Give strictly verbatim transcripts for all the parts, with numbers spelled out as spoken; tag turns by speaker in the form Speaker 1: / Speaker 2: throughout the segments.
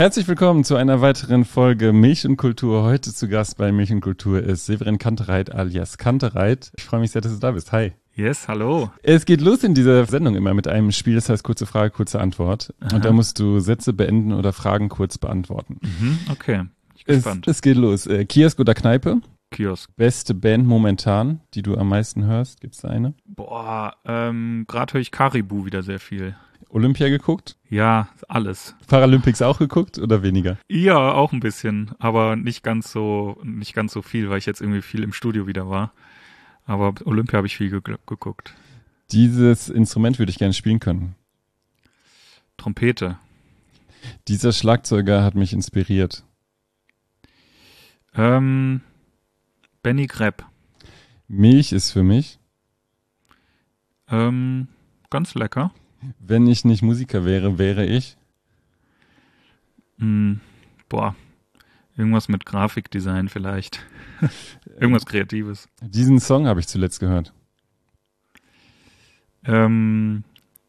Speaker 1: Herzlich willkommen zu einer weiteren Folge Milch und Kultur. Heute zu Gast bei Milch und Kultur ist Severin Kantereit alias Kantereit. Ich freue mich sehr, dass du da bist. Hi.
Speaker 2: Yes, hallo.
Speaker 1: Es geht los in dieser Sendung immer mit einem Spiel, das heißt kurze Frage, kurze Antwort. Aha. Und da musst du Sätze beenden oder Fragen kurz beantworten.
Speaker 2: Mhm, okay, ich bin
Speaker 1: es,
Speaker 2: gespannt.
Speaker 1: Es geht los. Äh, Kiosk oder Kneipe?
Speaker 2: Kiosk.
Speaker 1: Beste Band momentan, die du am meisten hörst? Gibt's da eine?
Speaker 2: Boah, ähm, gerade höre ich Caribou wieder sehr viel.
Speaker 1: Olympia geguckt?
Speaker 2: Ja, alles.
Speaker 1: Paralympics auch geguckt oder weniger?
Speaker 2: Ja, auch ein bisschen, aber nicht ganz so, nicht ganz so viel, weil ich jetzt irgendwie viel im Studio wieder war. Aber Olympia habe ich viel ge- geguckt.
Speaker 1: Dieses Instrument würde ich gerne spielen können.
Speaker 2: Trompete.
Speaker 1: Dieser Schlagzeuger hat mich inspiriert.
Speaker 2: Ähm, Benny Greb.
Speaker 1: Milch ist für mich.
Speaker 2: Ähm, ganz lecker.
Speaker 1: Wenn ich nicht Musiker wäre, wäre ich?
Speaker 2: Hm, boah, irgendwas mit Grafikdesign vielleicht. Irgendwas Kreatives.
Speaker 1: Diesen Song habe ich zuletzt gehört.
Speaker 2: Ähm,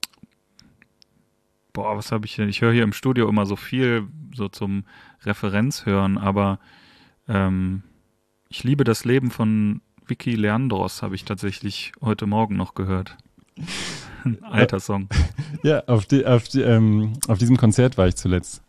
Speaker 2: boah, was habe ich denn? Ich höre hier im Studio immer so viel so zum Referenzhören, aber ähm, ich liebe das Leben von Vicky Leandros, habe ich tatsächlich heute Morgen noch gehört. Ein alter Song.
Speaker 1: Ja, auf, die, auf, die, ähm, auf diesem Konzert war ich zuletzt.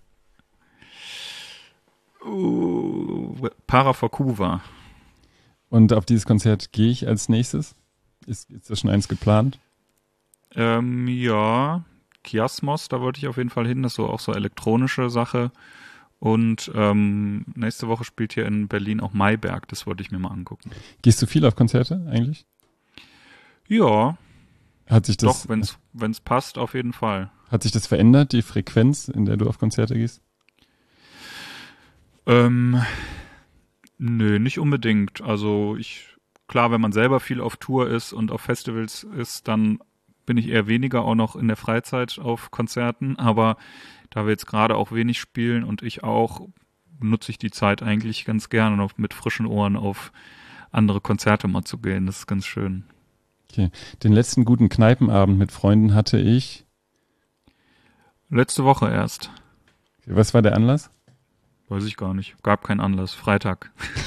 Speaker 2: Uh, Para for Cuba.
Speaker 1: Und auf dieses Konzert gehe ich als nächstes? Ist, ist da schon eins geplant?
Speaker 2: Ähm, ja, Kiasmos, da wollte ich auf jeden Fall hin. Das ist so auch so elektronische Sache. Und ähm, nächste Woche spielt hier in Berlin auch Mayberg. Das wollte ich mir mal angucken.
Speaker 1: Gehst du viel auf Konzerte eigentlich?
Speaker 2: Ja.
Speaker 1: Hat sich das,
Speaker 2: Doch, wenn's, wenn's passt, auf jeden Fall.
Speaker 1: Hat sich das verändert, die Frequenz, in der du auf Konzerte gehst?
Speaker 2: Ähm, nö, nicht unbedingt. Also ich, klar, wenn man selber viel auf Tour ist und auf Festivals ist, dann bin ich eher weniger auch noch in der Freizeit auf Konzerten. Aber da wir jetzt gerade auch wenig spielen und ich auch, nutze ich die Zeit eigentlich ganz gerne, noch mit frischen Ohren auf andere Konzerte mal zu gehen. Das ist ganz schön.
Speaker 1: Okay. Den letzten guten Kneipenabend mit Freunden hatte ich
Speaker 2: letzte Woche erst.
Speaker 1: Okay, was war der Anlass?
Speaker 2: Weiß ich gar nicht. Gab keinen Anlass. Freitag.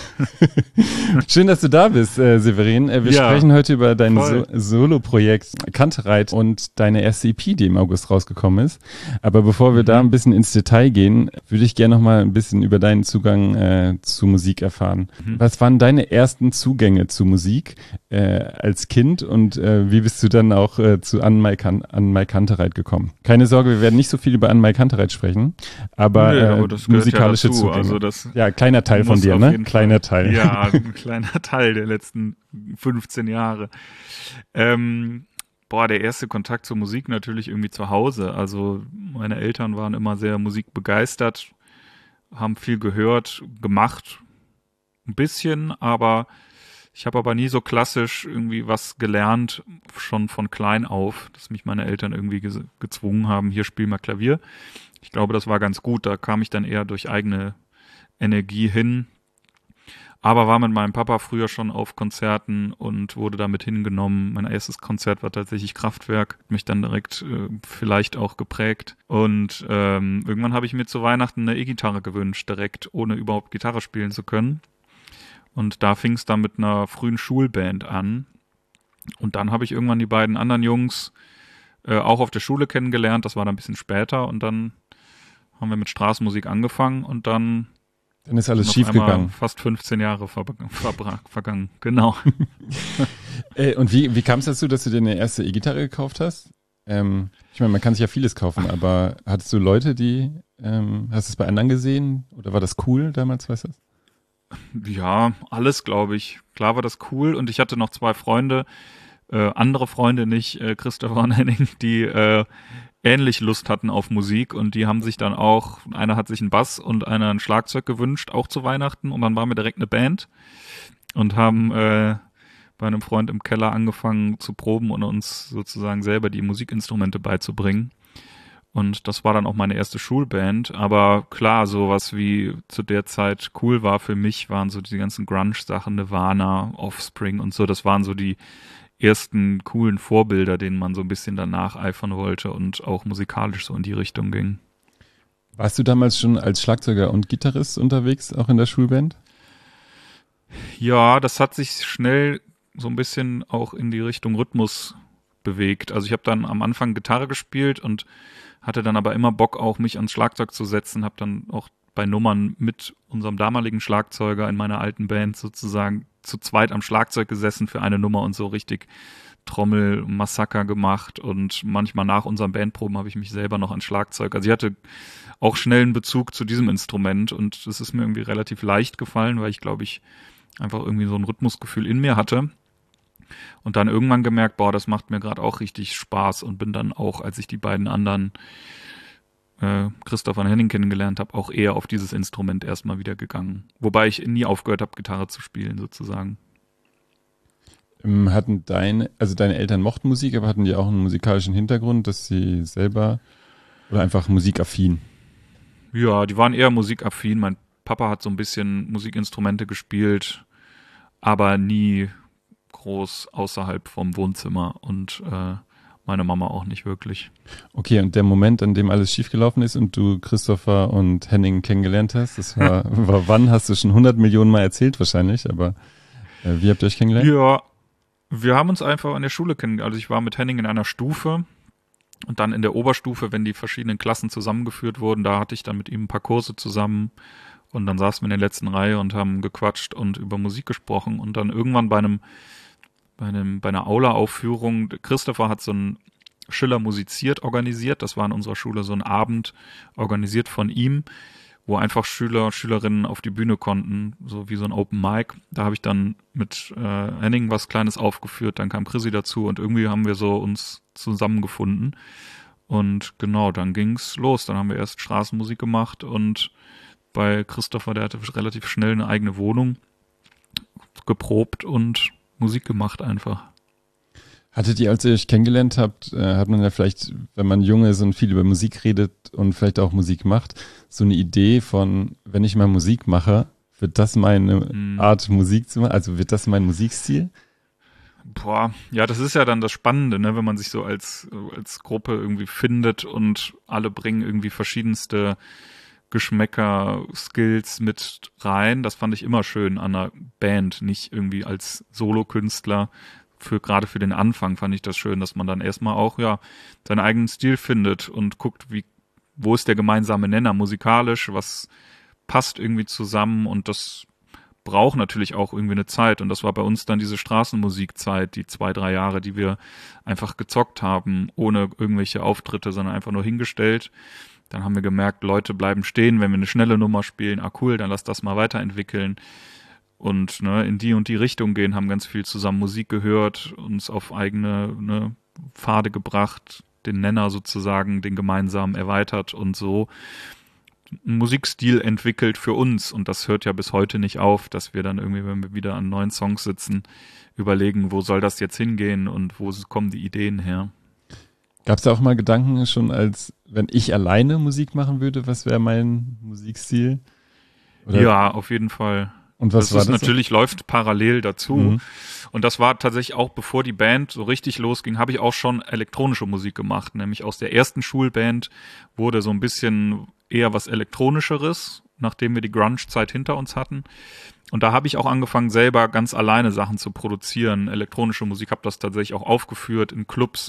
Speaker 1: Schön, dass du da bist, äh, Severin. Äh, wir ja, sprechen heute über dein so- Solo-Projekt Kantereit und deine erste E P, die im August rausgekommen ist. Aber bevor wir mhm. da ein bisschen ins Detail gehen, würde ich gerne noch mal ein bisschen über deinen Zugang äh, zu Musik erfahren. Mhm. Was waren deine ersten Zugänge zu Musik äh, als Kind und äh, wie bist du dann auch äh, zu Anne-Mai kan- Anne-Mai Kantereit gekommen? Keine Sorge, wir werden nicht so viel über Anne-Mai Kantereit sprechen, aber,
Speaker 2: nee,
Speaker 1: äh,
Speaker 2: aber das
Speaker 1: musikalische
Speaker 2: ja dazu.
Speaker 1: Zugänge.
Speaker 2: Also das
Speaker 1: ja, kleiner Teil von dir, ne? Kleiner Teil.
Speaker 2: Ja, ein kleiner Teil der letzten fünfzehn Jahre. Ähm, boah, der erste Kontakt zur Musik natürlich irgendwie zu Hause. Also meine Eltern waren immer sehr musikbegeistert, haben viel gehört, gemacht, ein bisschen, aber ich habe aber nie so klassisch irgendwie was gelernt, schon von klein auf, dass mich meine Eltern irgendwie ge- gezwungen haben, hier spiel mal Klavier. Ich glaube, das war ganz gut, da kam ich dann eher durch eigene Energie hin. Aber war mit meinem Papa früher schon auf Konzerten und wurde damit hingenommen. Mein erstes Konzert war tatsächlich Kraftwerk, hat mich dann direkt äh, vielleicht auch geprägt. Und ähm, irgendwann habe ich mir zu Weihnachten eine E-Gitarre gewünscht, direkt, ohne überhaupt Gitarre spielen zu können. Und da fing es dann mit einer frühen Schulband an. Und dann habe ich irgendwann die beiden anderen Jungs äh, auch auf der Schule kennengelernt. Das war dann ein bisschen später. Und dann haben wir mit Straßenmusik angefangen und dann
Speaker 1: Dann ist alles schief gegangen.
Speaker 2: Fast fünfzehn Jahre ver- ver- vergangen, genau.
Speaker 1: äh, und wie, wie kam es dazu, dass du dir eine erste E-Gitarre gekauft hast? Ähm, ich meine, man kann sich ja vieles kaufen, aber hattest du Leute, die, ähm, hast du es bei anderen gesehen? Oder war das cool damals, weißt du das?
Speaker 2: Ja, alles, glaube ich. Klar war das cool und ich hatte noch zwei Freunde, äh, andere Freunde, nicht äh, Christopher und Henning, die äh, ähnlich Lust hatten auf Musik und die haben sich dann auch, einer hat sich einen Bass und einer ein Schlagzeug gewünscht, auch zu Weihnachten und dann waren wir direkt eine Band und haben äh, bei einem Freund im Keller angefangen zu proben und uns sozusagen selber die Musikinstrumente beizubringen. Und das war dann auch meine erste Schulband, aber klar, sowas wie zu der Zeit cool war für mich, waren so die ganzen Grunge-Sachen, Nirvana, Offspring und so, das waren so die ersten coolen Vorbilder, denen man so ein bisschen danach eifern wollte und auch musikalisch so in die Richtung ging.
Speaker 1: Warst du damals schon als Schlagzeuger und Gitarrist unterwegs, auch in der Schulband?
Speaker 2: Ja, das hat sich schnell so ein bisschen auch in die Richtung Rhythmus bewegt. Also ich habe dann am Anfang Gitarre gespielt und hatte dann aber immer Bock auch, mich ans Schlagzeug zu setzen, habe dann auch bei Nummern mit unserem damaligen Schlagzeuger in meiner alten Band sozusagen zu zweit am Schlagzeug gesessen für eine Nummer und so richtig Trommel-Massaker gemacht und manchmal nach unseren Bandproben habe ich mich selber noch ans Schlagzeug. Also ich hatte auch schnell einen Bezug zu diesem Instrument und es ist mir irgendwie relativ leicht gefallen, weil ich glaube ich einfach irgendwie so ein Rhythmusgefühl in mir hatte. Und dann irgendwann gemerkt, boah, das macht mir gerade auch richtig Spaß und bin dann auch, als ich die beiden anderen äh, Christoph und Henning kennengelernt habe, auch eher auf dieses Instrument erstmal wieder gegangen. Wobei ich nie aufgehört habe, Gitarre zu spielen sozusagen.
Speaker 1: Hatten deine, also deine Eltern mochten Musik, aber hatten die auch einen musikalischen Hintergrund, dass sie selber oder einfach musikaffin?
Speaker 2: Ja, die waren eher musikaffin. Mein Papa hat so ein bisschen Musikinstrumente gespielt, aber nie groß außerhalb vom Wohnzimmer und äh, meine Mama auch nicht wirklich.
Speaker 1: Okay, und der Moment, an dem alles schiefgelaufen ist und du Christopher und Henning kennengelernt hast, das war, war wann? Hast du schon hundert Millionen Mal erzählt wahrscheinlich, aber äh, wie habt ihr euch kennengelernt?
Speaker 2: Ja, wir haben uns einfach an der Schule kennengelernt. Also ich war mit Henning in einer Stufe und dann in der Oberstufe, wenn die verschiedenen Klassen zusammengeführt wurden, da hatte ich dann mit ihm ein paar Kurse zusammen und dann saßen wir in der letzten Reihe und haben gequatscht und über Musik gesprochen und dann irgendwann bei einem bei einem bei einer Aula-Aufführung, Christopher hat so ein Schiller musiziert organisiert, das war in unserer Schule so ein Abend organisiert von ihm, wo einfach Schüler, Schülerinnen auf die Bühne konnten, so wie so ein Open Mic. Da habe ich dann mit äh, Henning was Kleines aufgeführt, dann kam Chrissy dazu und irgendwie haben wir so uns zusammengefunden. Und genau, dann ging's los. Dann haben wir erst Straßenmusik gemacht und bei Christopher, der hatte relativ schnell eine eigene Wohnung, geprobt und Musik gemacht einfach.
Speaker 1: Hattet ihr, als ihr euch kennengelernt habt, äh, hat man ja vielleicht, wenn man jung ist und viel über Musik redet und vielleicht auch Musik macht, so eine Idee von, wenn ich mal Musik mache, wird das meine hm. Art Musik zu machen? Also wird das mein Musikstil?
Speaker 2: Boah, ja, das ist ja dann das Spannende, ne, wenn man sich so als, als Gruppe irgendwie findet und alle bringen irgendwie verschiedenste Geschmäcker, Skills mit rein. Das fand ich immer schön an einer Band, nicht irgendwie als Solokünstler. Für gerade für den Anfang fand ich das schön, dass man dann erstmal auch ja seinen eigenen Stil findet und guckt, wie wo ist der gemeinsame Nenner musikalisch, was passt irgendwie zusammen und das braucht natürlich auch irgendwie eine Zeit und das war bei uns dann diese Straßenmusikzeit, die zwei, drei Jahre, die wir einfach gezockt haben, ohne irgendwelche Auftritte, sondern einfach nur hingestellt. Dann haben wir gemerkt, Leute bleiben stehen, wenn wir eine schnelle Nummer spielen. Ah cool, dann lass das mal weiterentwickeln. Und ne, in die und die Richtung gehen, haben ganz viel zusammen Musik gehört, uns auf eigene ne, Pfade gebracht, den Nenner sozusagen, den gemeinsamen erweitert und so einen Musikstil entwickelt für uns. Und das hört ja bis heute nicht auf, dass wir dann irgendwie, wenn wir wieder an neuen Songs sitzen, überlegen, wo soll das jetzt hingehen und wo kommen die Ideen her.
Speaker 1: Gab es da auch mal Gedanken schon, als wenn ich alleine Musik machen würde, was wäre mein Musikstil?
Speaker 2: Oder? Ja, auf jeden Fall.
Speaker 1: Und was
Speaker 2: das
Speaker 1: war
Speaker 2: ist
Speaker 1: das?
Speaker 2: Natürlich läuft parallel dazu.
Speaker 1: Mhm.
Speaker 2: Und das war tatsächlich auch, bevor die Band so richtig losging, habe ich auch schon elektronische Musik gemacht. Nämlich aus der ersten Schulband wurde so ein bisschen eher was Elektronischeres, nachdem wir die Grunge-Zeit hinter uns hatten. Und da habe ich auch angefangen, selber ganz alleine Sachen zu produzieren. Elektronische Musik, habe das tatsächlich auch aufgeführt in Clubs.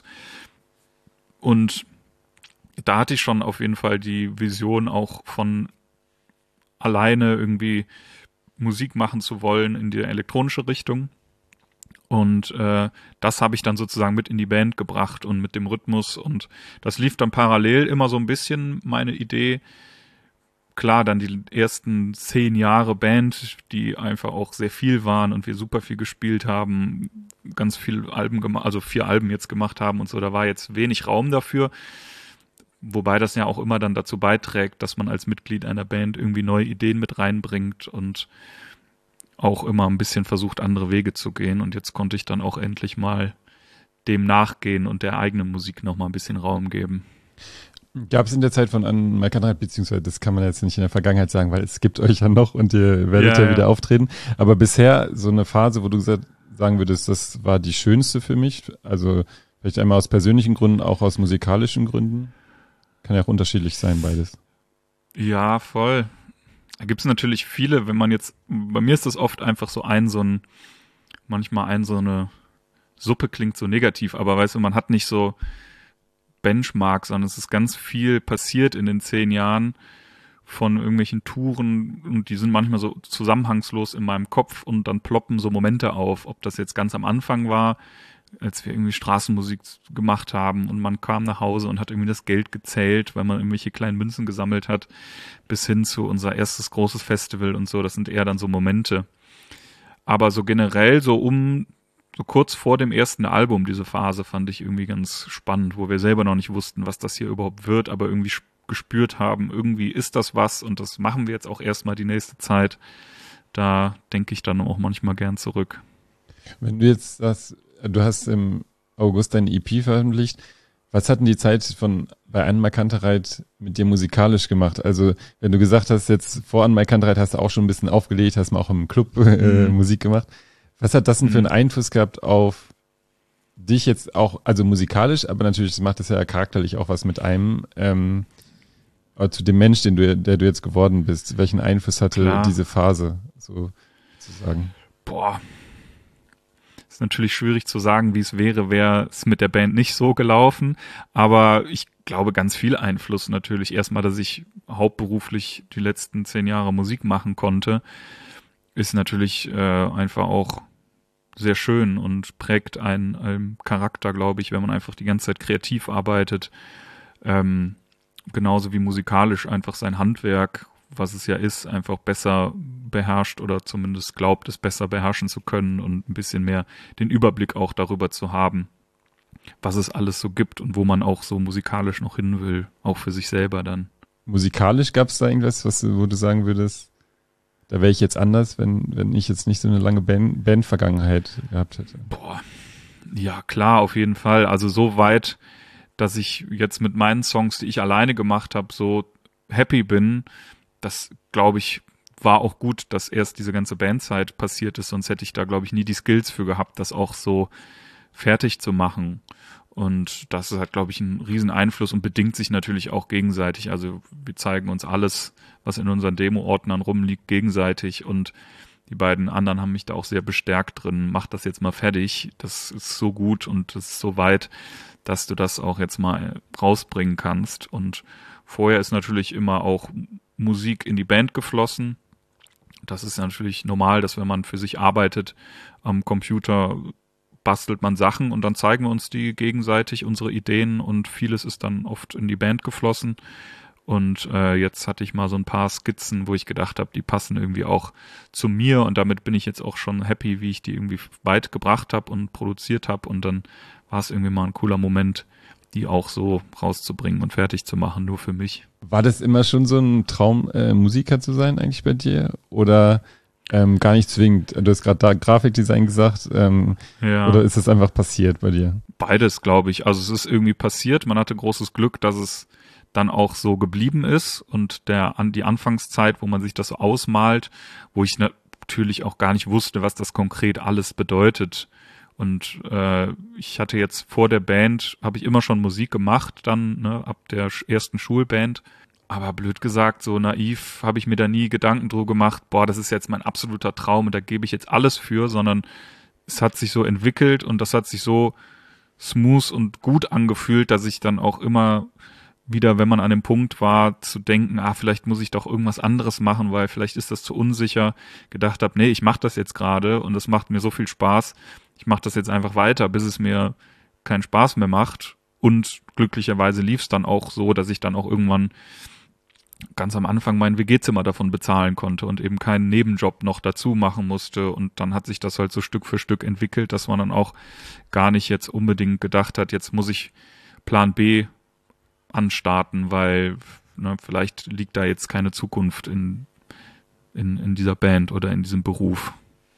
Speaker 2: Und da hatte ich schon auf jeden Fall die Vision auch von alleine irgendwie Musik machen zu wollen in die elektronische Richtung. Und äh, das habe ich dann sozusagen mit in die Band gebracht und mit dem Rhythmus. Und das lief dann parallel immer so ein bisschen, meine Idee. Klar, dann die ersten zehn Jahre Band, die einfach auch sehr viel waren und wir super viel gespielt haben, ganz viel Alben gemacht, also vier Alben jetzt gemacht haben und so, da war jetzt wenig Raum dafür. Wobei das ja auch immer dann dazu beiträgt, dass man als Mitglied einer Band irgendwie neue Ideen mit reinbringt und auch immer ein bisschen versucht, andere Wege zu gehen. Und jetzt konnte ich dann auch endlich mal dem nachgehen und der eigenen Musik nochmal ein bisschen Raum geben.
Speaker 1: Gab es in der Zeit von An Malkanreit, beziehungsweise das kann man jetzt nicht in der Vergangenheit sagen, weil es gibt euch ja noch und ihr werdet ja, ja wieder ja. auftreten. Aber bisher so eine Phase, wo du gesagt, sagen würdest, das war die schönste für mich, also vielleicht einmal aus persönlichen Gründen, auch aus musikalischen Gründen? Kann ja auch unterschiedlich sein, beides.
Speaker 2: Ja, voll. Da gibt's natürlich viele, wenn man jetzt, bei mir ist das oft einfach so ein, so ein, manchmal ein, so eine Suppe klingt so negativ, aber weißt du, man hat nicht so Benchmarks, sondern es ist ganz viel passiert in den zehn Jahren von irgendwelchen Touren und die sind manchmal so zusammenhangslos in meinem Kopf und dann ploppen so Momente auf, ob das jetzt ganz am Anfang war, als wir irgendwie Straßenmusik gemacht haben und man kam nach Hause und hat irgendwie das Geld gezählt, weil man irgendwelche kleinen Münzen gesammelt hat, bis hin zu unser erstes großes Festival und so, das sind eher dann so Momente. Aber so generell, so um, so kurz vor dem ersten Album, diese Phase fand ich irgendwie ganz spannend, wo wir selber noch nicht wussten, was das hier überhaupt wird, aber irgendwie gespürt haben, irgendwie ist das was und das machen wir jetzt auch erstmal die nächste Zeit. Da denke ich dann auch manchmal gern zurück.
Speaker 1: Wenn du jetzt sagst, du hast im August deine E P veröffentlicht, was hat denn die Zeit von bei Annemai Kantereit mit dir musikalisch gemacht? Also wenn du gesagt hast, jetzt vor Annemai Kantereit hast du auch schon ein bisschen aufgelegt, hast mal auch im Club äh, mhm. Musik gemacht. Was hat das denn für einen Einfluss gehabt auf dich jetzt auch, also musikalisch, aber natürlich macht das ja charakterlich auch was mit einem, ähm, zu dem Mensch, den du, der du jetzt geworden bist. Welchen Einfluss hatte Klar. diese Phase, so zu sagen?
Speaker 2: Boah. Ist natürlich schwierig zu sagen, wie es wäre, wäre es mit der Band nicht so gelaufen. Aber ich glaube, ganz viel Einfluss natürlich. Erstmal, dass ich hauptberuflich die letzten zehn Jahre Musik machen konnte, ist natürlich äh, einfach auch sehr schön und prägt einen, einen Charakter, glaube ich, wenn man einfach die ganze Zeit kreativ arbeitet. Ähm, genauso wie musikalisch einfach sein Handwerk, was es ja ist, einfach besser beherrscht oder zumindest glaubt, es besser beherrschen zu können und ein bisschen mehr den Überblick auch darüber zu haben, was es alles so gibt und wo man auch so musikalisch noch hin will, auch für sich selber dann.
Speaker 1: Musikalisch gab es da irgendwas, was du, wo du sagen würdest, da wäre ich jetzt anders, wenn, wenn ich jetzt nicht so eine lange Band, Band-Vergangenheit gehabt hätte?
Speaker 2: Boah, ja klar, auf jeden Fall. Also so weit, dass ich jetzt mit meinen Songs, die ich alleine gemacht habe, so happy bin, das, glaube ich, war auch gut, dass erst diese ganze Bandzeit passiert ist, sonst hätte ich da, glaube ich, nie die Skills für gehabt, das auch so fertig zu machen. Und das hat, glaube ich, einen riesen Einfluss und bedingt sich natürlich auch gegenseitig. Also wir zeigen uns alles, was in unseren Demo-Ordnern rumliegt, gegenseitig und die beiden anderen haben mich da auch sehr bestärkt drin. Mach das jetzt mal fertig, das ist so gut und das ist so weit, dass du das auch jetzt mal rausbringen kannst. Und vorher ist natürlich immer auch Musik in die Band geflossen. Das ist natürlich normal, dass wenn man für sich arbeitet am Computer, bastelt man Sachen und dann zeigen wir uns die gegenseitig, unsere Ideen und vieles ist dann oft in die Band geflossen. Und äh, jetzt hatte ich mal so ein paar Skizzen, wo ich gedacht habe, die passen irgendwie auch zu mir und damit bin ich jetzt auch schon happy, wie ich die irgendwie weit gebracht habe und produziert habe und dann war es irgendwie mal ein cooler Moment, die auch so rauszubringen und fertig zu machen, nur für mich.
Speaker 1: War das immer schon so ein Traum, äh, Musiker zu sein eigentlich bei dir? Oder ähm, gar nicht zwingend? Du hast gerade da Grafikdesign gesagt. Ähm, ja. Oder ist das einfach passiert bei dir?
Speaker 2: Beides, glaube ich. Also es ist irgendwie passiert. Man hatte großes Glück, dass es dann auch so geblieben ist und der an die Anfangszeit, wo man sich das so ausmalt, wo ich natürlich auch gar nicht wusste, was das konkret alles bedeutet. Und äh, ich hatte jetzt vor der Band, habe ich immer schon Musik gemacht, dann ne, ab der ersten Schulband. Aber blöd gesagt, so naiv habe ich mir da nie Gedanken drüber gemacht, boah, das ist jetzt mein absoluter Traum und da gebe ich jetzt alles für, sondern es hat sich so entwickelt und das hat sich so smooth und gut angefühlt, dass ich dann auch immer wieder, wenn man an dem Punkt war, zu denken, ah, vielleicht muss ich doch irgendwas anderes machen, weil vielleicht ist das zu unsicher, gedacht habe, nee, ich mache das jetzt gerade und es macht mir so viel Spaß, ich mache das jetzt einfach weiter, bis es mir keinen Spaß mehr macht und glücklicherweise lief es dann auch so, dass ich dann auch irgendwann ganz am Anfang mein W G-Zimmer davon bezahlen konnte und eben keinen Nebenjob noch dazu machen musste und dann hat sich das halt so Stück für Stück entwickelt, dass man dann auch gar nicht jetzt unbedingt gedacht hat, jetzt muss ich Plan B anstarten, weil ne, vielleicht liegt da jetzt keine Zukunft in, in, in dieser Band oder in diesem Beruf.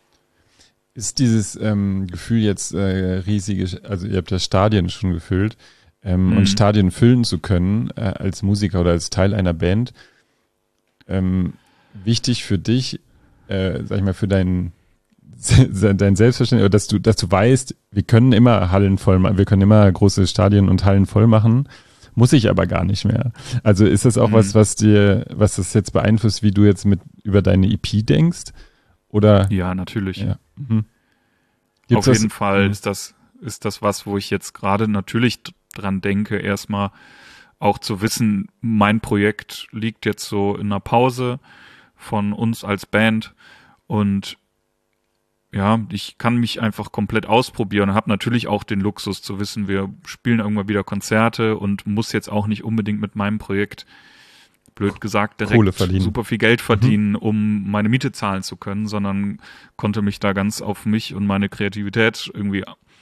Speaker 1: Ist dieses ähm, Gefühl jetzt äh, riesige, also ihr habt ja Stadien schon gefüllt ähm, mhm. und Stadien füllen zu können äh, als Musiker oder als Teil einer Band, ähm, wichtig für dich, äh, sag ich mal, für dein, dein Selbstverständnis, oder dass du, dass du weißt, wir können immer Hallen voll machen, wir können immer große Stadien und Hallen voll machen. muss ich aber gar nicht mehr. Also ist das auch mhm. was, was dir, was das jetzt beeinflusst, wie du jetzt mit über deine E P denkst? Oder?
Speaker 2: Ja, natürlich.
Speaker 1: Ja. Mhm.
Speaker 2: Auf jeden das? Fall mhm. ist das, ist das was, wo ich jetzt gerade natürlich dran denke, erstmal auch zu wissen, mein Projekt liegt jetzt so in einer Pause von uns als Band und ja, ich kann mich einfach komplett ausprobieren und habe natürlich auch den Luxus zu wissen, wir spielen irgendwann wieder Konzerte und muss jetzt auch nicht unbedingt mit meinem Projekt, blöd gesagt, direkt super viel Geld verdienen, mhm. um meine Miete zahlen zu können, sondern konnte mich da ganz auf mich und meine Kreativität irgendwie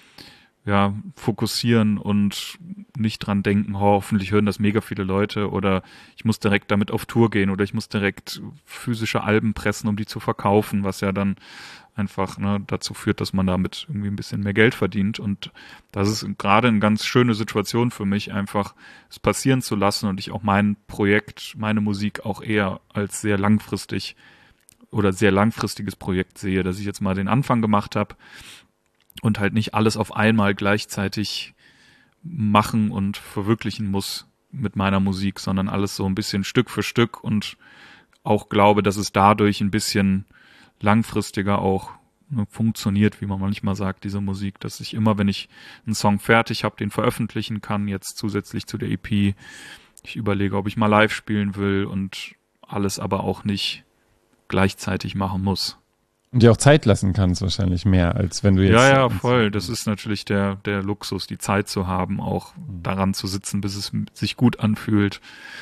Speaker 2: ja, fokussieren und nicht dran denken, hoffentlich hören das mega viele Leute oder ich muss direkt damit auf Tour gehen oder ich muss direkt physische Alben pressen, um die zu verkaufen, was ja dann einfach ne, dazu führt, dass man damit irgendwie ein bisschen mehr Geld verdient und das ist gerade eine ganz schöne Situation für mich, einfach es passieren zu lassen und ich auch mein Projekt, meine Musik auch eher als sehr langfristig oder sehr langfristiges Projekt sehe, dass ich jetzt mal den Anfang gemacht habe und halt nicht alles auf einmal gleichzeitig machen und verwirklichen muss mit meiner Musik, sondern alles so ein bisschen Stück für Stück und auch glaube, dass es dadurch ein bisschen langfristiger auch ne, funktioniert, wie man manchmal sagt, diese Musik, dass ich immer, wenn ich einen Song fertig habe, den veröffentlichen kann, jetzt zusätzlich zu der E P. Ich überlege, ob ich mal live spielen will und alles aber auch nicht gleichzeitig machen muss.
Speaker 1: Und dir auch Zeit lassen kannst wahrscheinlich mehr, als wenn du jetzt...
Speaker 2: Ja, ja, voll. Das ist natürlich der, der Luxus, die Zeit zu haben, auch mhm. daran zu sitzen, bis es sich gut anfühlt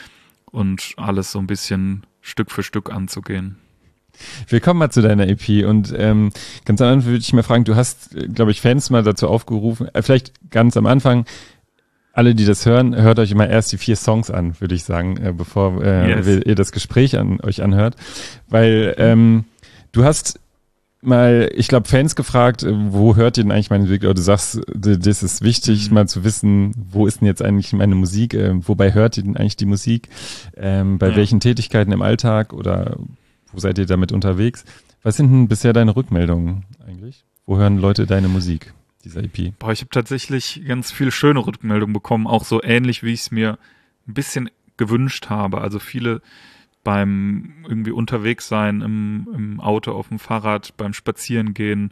Speaker 2: und alles so ein bisschen Stück für Stück anzugehen.
Speaker 1: Wir kommen mal zu deiner E P und ähm, ganz am Anfang würde ich mal fragen, du hast, glaube ich, Fans mal dazu aufgerufen, äh, vielleicht ganz am Anfang, alle, die das hören, hört euch immer erst die vier Songs an, würde ich sagen, äh, bevor äh, yes. ihr das Gespräch an euch anhört, weil ähm, du hast mal, ich glaube, Fans gefragt, wo hört ihr denn eigentlich meine Musik? Oder du sagst, das ist wichtig, mhm. mal zu wissen, wo ist denn jetzt eigentlich meine Musik? Äh, wobei hört ihr denn eigentlich die Musik? Ähm, bei ja. welchen Tätigkeiten im Alltag oder wo seid ihr damit unterwegs? Was sind denn bisher deine Rückmeldungen eigentlich? Wo hören Leute deine Musik, dieser E P?
Speaker 2: Boah, ich habe tatsächlich ganz viele schöne Rückmeldungen bekommen, auch so ähnlich, wie ich es mir ein bisschen gewünscht habe. Also viele beim irgendwie unterwegs sein im, im Auto, auf dem Fahrrad, beim Spazierengehen,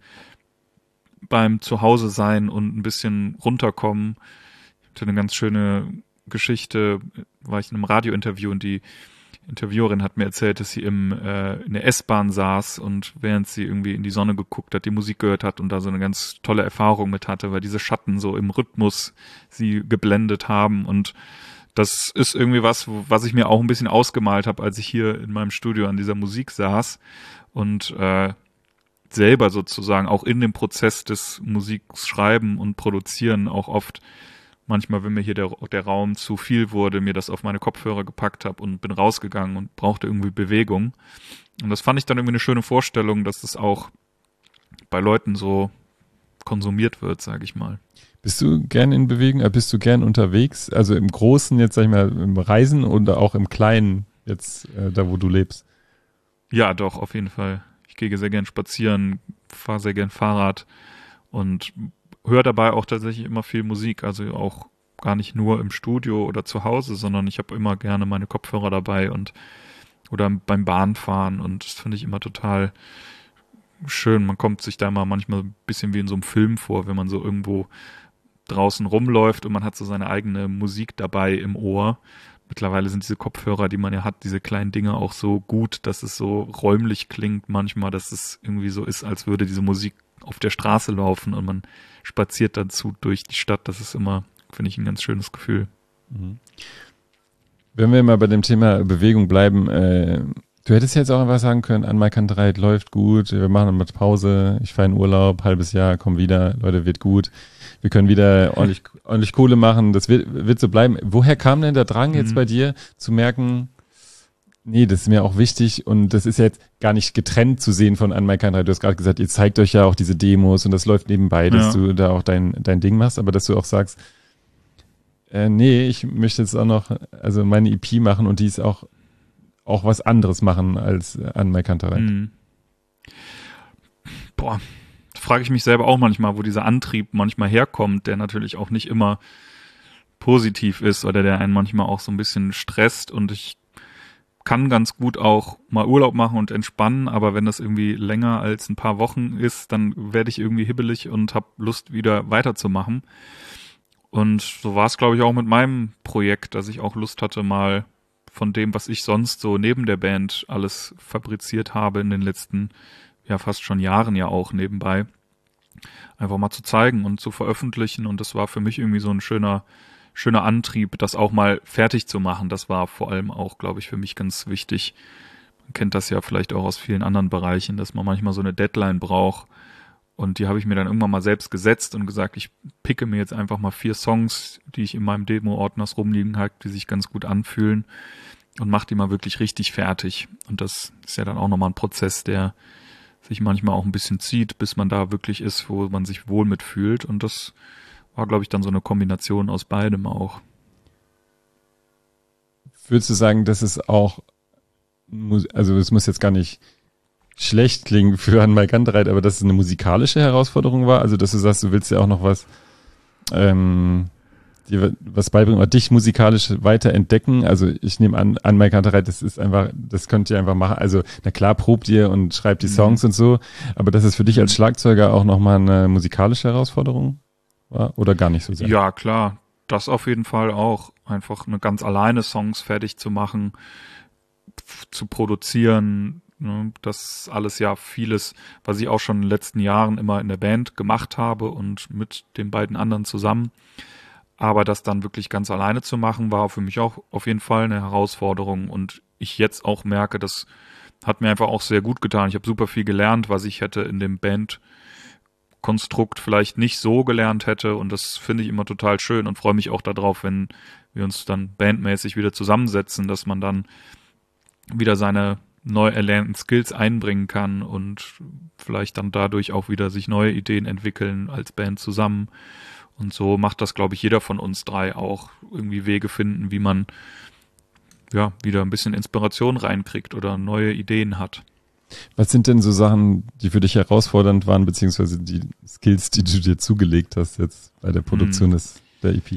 Speaker 2: beim Zuhause sein und ein bisschen runterkommen. Ich hatte eine ganz schöne Geschichte, war ich in einem Radiointerview und die Interviewerin hat mir erzählt, dass sie im, äh, in der S-Bahn saß und während sie irgendwie in die Sonne geguckt hat, die Musik gehört hat und da so eine ganz tolle Erfahrung mit hatte, weil diese Schatten so im Rhythmus sie geblendet haben und das ist irgendwie was, was ich mir auch ein bisschen ausgemalt habe, als ich hier in meinem Studio an dieser Musik saß und äh, selber sozusagen auch in dem Prozess des Musikschreiben und Produzieren auch oft manchmal, wenn mir hier der, der Raum zu viel wurde, mir das auf meine Kopfhörer gepackt habe und bin rausgegangen und brauchte irgendwie Bewegung. Und das fand ich dann irgendwie eine schöne Vorstellung, dass das auch bei Leuten so konsumiert wird, sage ich mal.
Speaker 1: Bist du gern in Bewegung? Bist du gern unterwegs? Also im Großen, jetzt sag ich mal, im Reisen oder auch im Kleinen, jetzt äh, da, wo du lebst?
Speaker 2: Ja, doch, auf jeden Fall. Ich gehe sehr gern spazieren, fahre sehr gern Fahrrad und höre dabei auch tatsächlich immer viel Musik. Also auch gar nicht nur im Studio oder zu Hause, sondern ich habe immer gerne meine Kopfhörer dabei und oder beim Bahnfahren und das finde ich immer total schön. Man kommt sich da immer manchmal ein bisschen wie in so einem Film vor, wenn man so irgendwo draußen rumläuft und man hat so seine eigene Musik dabei im Ohr. Mittlerweile sind diese Kopfhörer, die man ja hat, diese kleinen Dinge auch so gut, dass es so räumlich klingt manchmal, dass es irgendwie so ist, als würde diese Musik auf der Straße laufen und man spaziert dazu durch die Stadt. Das ist immer, finde ich, ein ganz schönes Gefühl.
Speaker 1: Mhm. Wenn wir mal bei dem Thema Bewegung bleiben, äh, du hättest jetzt auch einfach sagen können, Anmal Kantereit läuft gut, wir machen mal Pause, ich fahre in Urlaub, halbes Jahr, komm wieder, Leute, wird gut. Wir können wieder ordentlich, ordentlich Kohle machen, das wird, wird so bleiben. Woher kam denn der Drang jetzt mhm. bei dir, zu merken, nee, das ist mir auch wichtig und das ist jetzt gar nicht getrennt zu sehen von Anmal Kantereit. Du hast gerade gesagt, ihr zeigt euch ja auch diese Demos und das läuft nebenbei, dass ja. du da auch dein, dein Ding machst, aber dass du auch sagst, äh, nee, ich möchte jetzt auch noch, also meine E P machen und die ist auch, auch was anderes machen als Anmal Kantereit. Mhm.
Speaker 2: Boah. Frage ich mich selber auch manchmal, wo dieser Antrieb manchmal herkommt, der natürlich auch nicht immer positiv ist oder der einen manchmal auch so ein bisschen stresst, und ich kann ganz gut auch mal Urlaub machen und entspannen, aber wenn das irgendwie länger als ein paar Wochen ist, dann werde ich irgendwie hibbelig und habe Lust, wieder weiterzumachen. Und so war es, glaube ich, auch mit meinem Projekt, dass ich auch Lust hatte, mal von dem, was ich sonst so neben der Band alles fabriziert habe in den letzten, ja fast schon Jahren ja auch nebenbei, einfach mal zu zeigen und zu veröffentlichen. Und das war für mich irgendwie so ein schöner schöner Antrieb, das auch mal fertig zu machen. Das war vor allem auch, glaube ich, für mich ganz wichtig. Man kennt das ja vielleicht auch aus vielen anderen Bereichen, dass man manchmal so eine Deadline braucht. Und die habe ich mir dann irgendwann mal selbst gesetzt und gesagt, ich picke mir jetzt einfach mal vier Songs, die ich in meinem Demo-Ordners rumliegen habe, die sich ganz gut anfühlen, und mache die mal wirklich richtig fertig. Und das ist ja dann auch nochmal ein Prozess, der sich manchmal auch ein bisschen zieht, bis man da wirklich ist, wo man sich wohl mitfühlt. Und das war, glaube ich, dann so eine Kombination aus beidem auch.
Speaker 1: Würdest du sagen, dass es auch, also es muss jetzt gar nicht schlecht klingen für Anmal Kantereit, aber dass es eine musikalische Herausforderung war? Also dass du sagst, du willst ja auch noch was, ähm, dir was beibringen oder dich musikalisch weiter entdecken. Also ich nehme an, Anmal Kantereit, das ist einfach, das könnt ihr einfach machen. Also na klar, probt ihr und schreibt die Songs mhm. und so, aber das ist für dich als Schlagzeuger auch nochmal eine musikalische Herausforderung? Oder gar nicht so sehr?
Speaker 2: Ja, klar. Das auf jeden Fall auch. Einfach eine ganz alleine Songs fertig zu machen, f- zu produzieren. Ne? Das alles ja vieles, was ich auch schon in den letzten Jahren immer in der Band gemacht habe und mit den beiden anderen zusammen. Aber das dann wirklich ganz alleine zu machen, war für mich auch auf jeden Fall eine Herausforderung. Und ich jetzt auch merke, das hat mir einfach auch sehr gut getan. Ich habe super viel gelernt, was ich hätte in dem Band Konstrukt vielleicht nicht so gelernt hätte, und das finde ich immer total schön und freue mich auch darauf, wenn wir uns dann bandmäßig wieder zusammensetzen, dass man dann wieder seine neu erlernten Skills einbringen kann und vielleicht dann dadurch auch wieder sich neue Ideen entwickeln als Band zusammen. Und so macht das, glaube ich, jeder von uns drei auch, irgendwie Wege finden, wie man ja wieder ein bisschen Inspiration reinkriegt oder neue Ideen hat.
Speaker 1: Was sind denn so Sachen, die für dich herausfordernd waren, beziehungsweise die Skills, die du dir zugelegt hast jetzt bei der Produktion hm. des, der E P?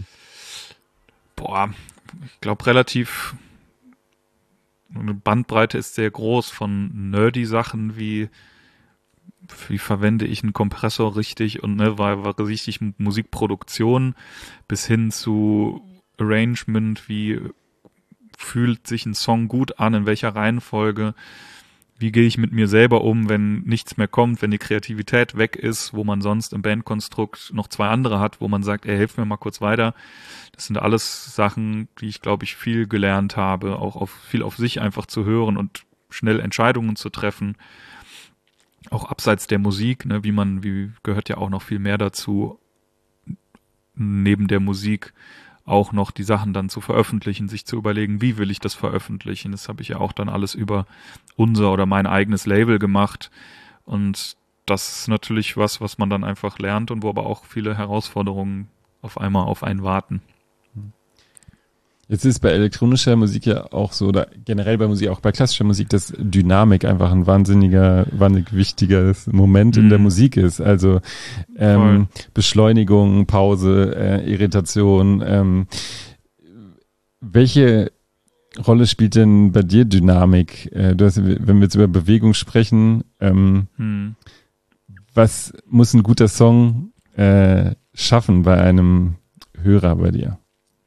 Speaker 2: Boah, ich glaube relativ, eine Bandbreite ist sehr groß, von nerdy Sachen wie wie verwende ich einen Kompressor richtig und ne, war, war richtig Musikproduktion, bis hin zu Arrangement, wie fühlt sich ein Song gut an, in welcher Reihenfolge. Wie gehe ich mit mir selber um, wenn nichts mehr kommt, wenn die Kreativität weg ist, wo man sonst im Bandkonstrukt noch zwei andere hat, wo man sagt, ey, hilf mir mal kurz weiter. Das sind alles Sachen, die ich, glaube ich, viel gelernt habe, auch auf, viel auf sich einfach zu hören und schnell Entscheidungen zu treffen. Auch abseits der Musik, ne, wie man, wie gehört ja auch noch viel mehr dazu, neben der Musik auch noch die Sachen dann zu veröffentlichen, sich zu überlegen, wie will ich das veröffentlichen. Das habe ich ja auch dann alles über unser oder mein eigenes Label gemacht. Und das ist natürlich was, was man dann einfach lernt und wo aber auch viele Herausforderungen auf einmal auf einen warten.
Speaker 1: Jetzt ist bei elektronischer Musik ja auch so, oder generell bei Musik, auch bei klassischer Musik, dass Dynamik einfach ein wahnsinniger, wahnsinnig wichtiges Moment mm. in der Musik ist. Also ähm, Beschleunigung, Pause, äh, Irritation. Ähm, welche Rolle spielt denn bei dir Dynamik? Äh, du hast, wenn wir jetzt über Bewegung sprechen, ähm, mm. was muss ein guter Song äh, schaffen bei einem Hörer bei dir?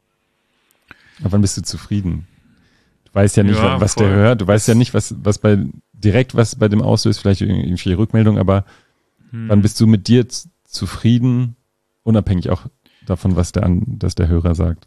Speaker 1: Aber wann bist du zufrieden? Du weißt ja nicht, ja, was voll. Der hört. Du weißt ja nicht, was, was bei, direkt was bei dem auslöst, vielleicht irgendwie Rückmeldung, aber hm. wann bist du mit dir z- zufrieden, unabhängig auch davon, was der, dass der Hörer sagt?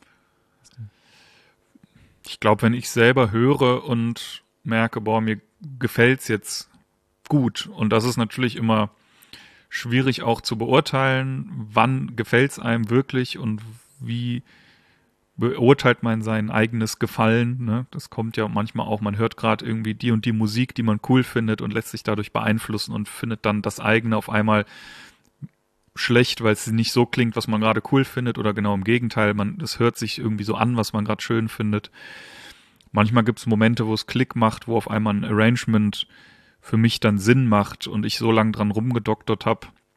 Speaker 2: Ich glaube, wenn ich selber höre und merke, boah, mir gefällt's jetzt gut, und das ist natürlich immer schwierig auch zu beurteilen, wann gefällt's einem wirklich und wie beurteilt man sein eigenes Gefallen, ne? Das kommt ja manchmal auch, man hört gerade irgendwie die und die Musik, die man cool findet und lässt sich dadurch beeinflussen und findet dann das eigene auf einmal schlecht, weil es nicht so klingt, was man gerade cool findet, oder genau im Gegenteil, man, es hört sich irgendwie so an, was man gerade schön findet. Manchmal gibt es Momente, wo es Klick macht, wo auf einmal ein Arrangement für mich dann Sinn macht und ich so lange dran rumgedoktert habe,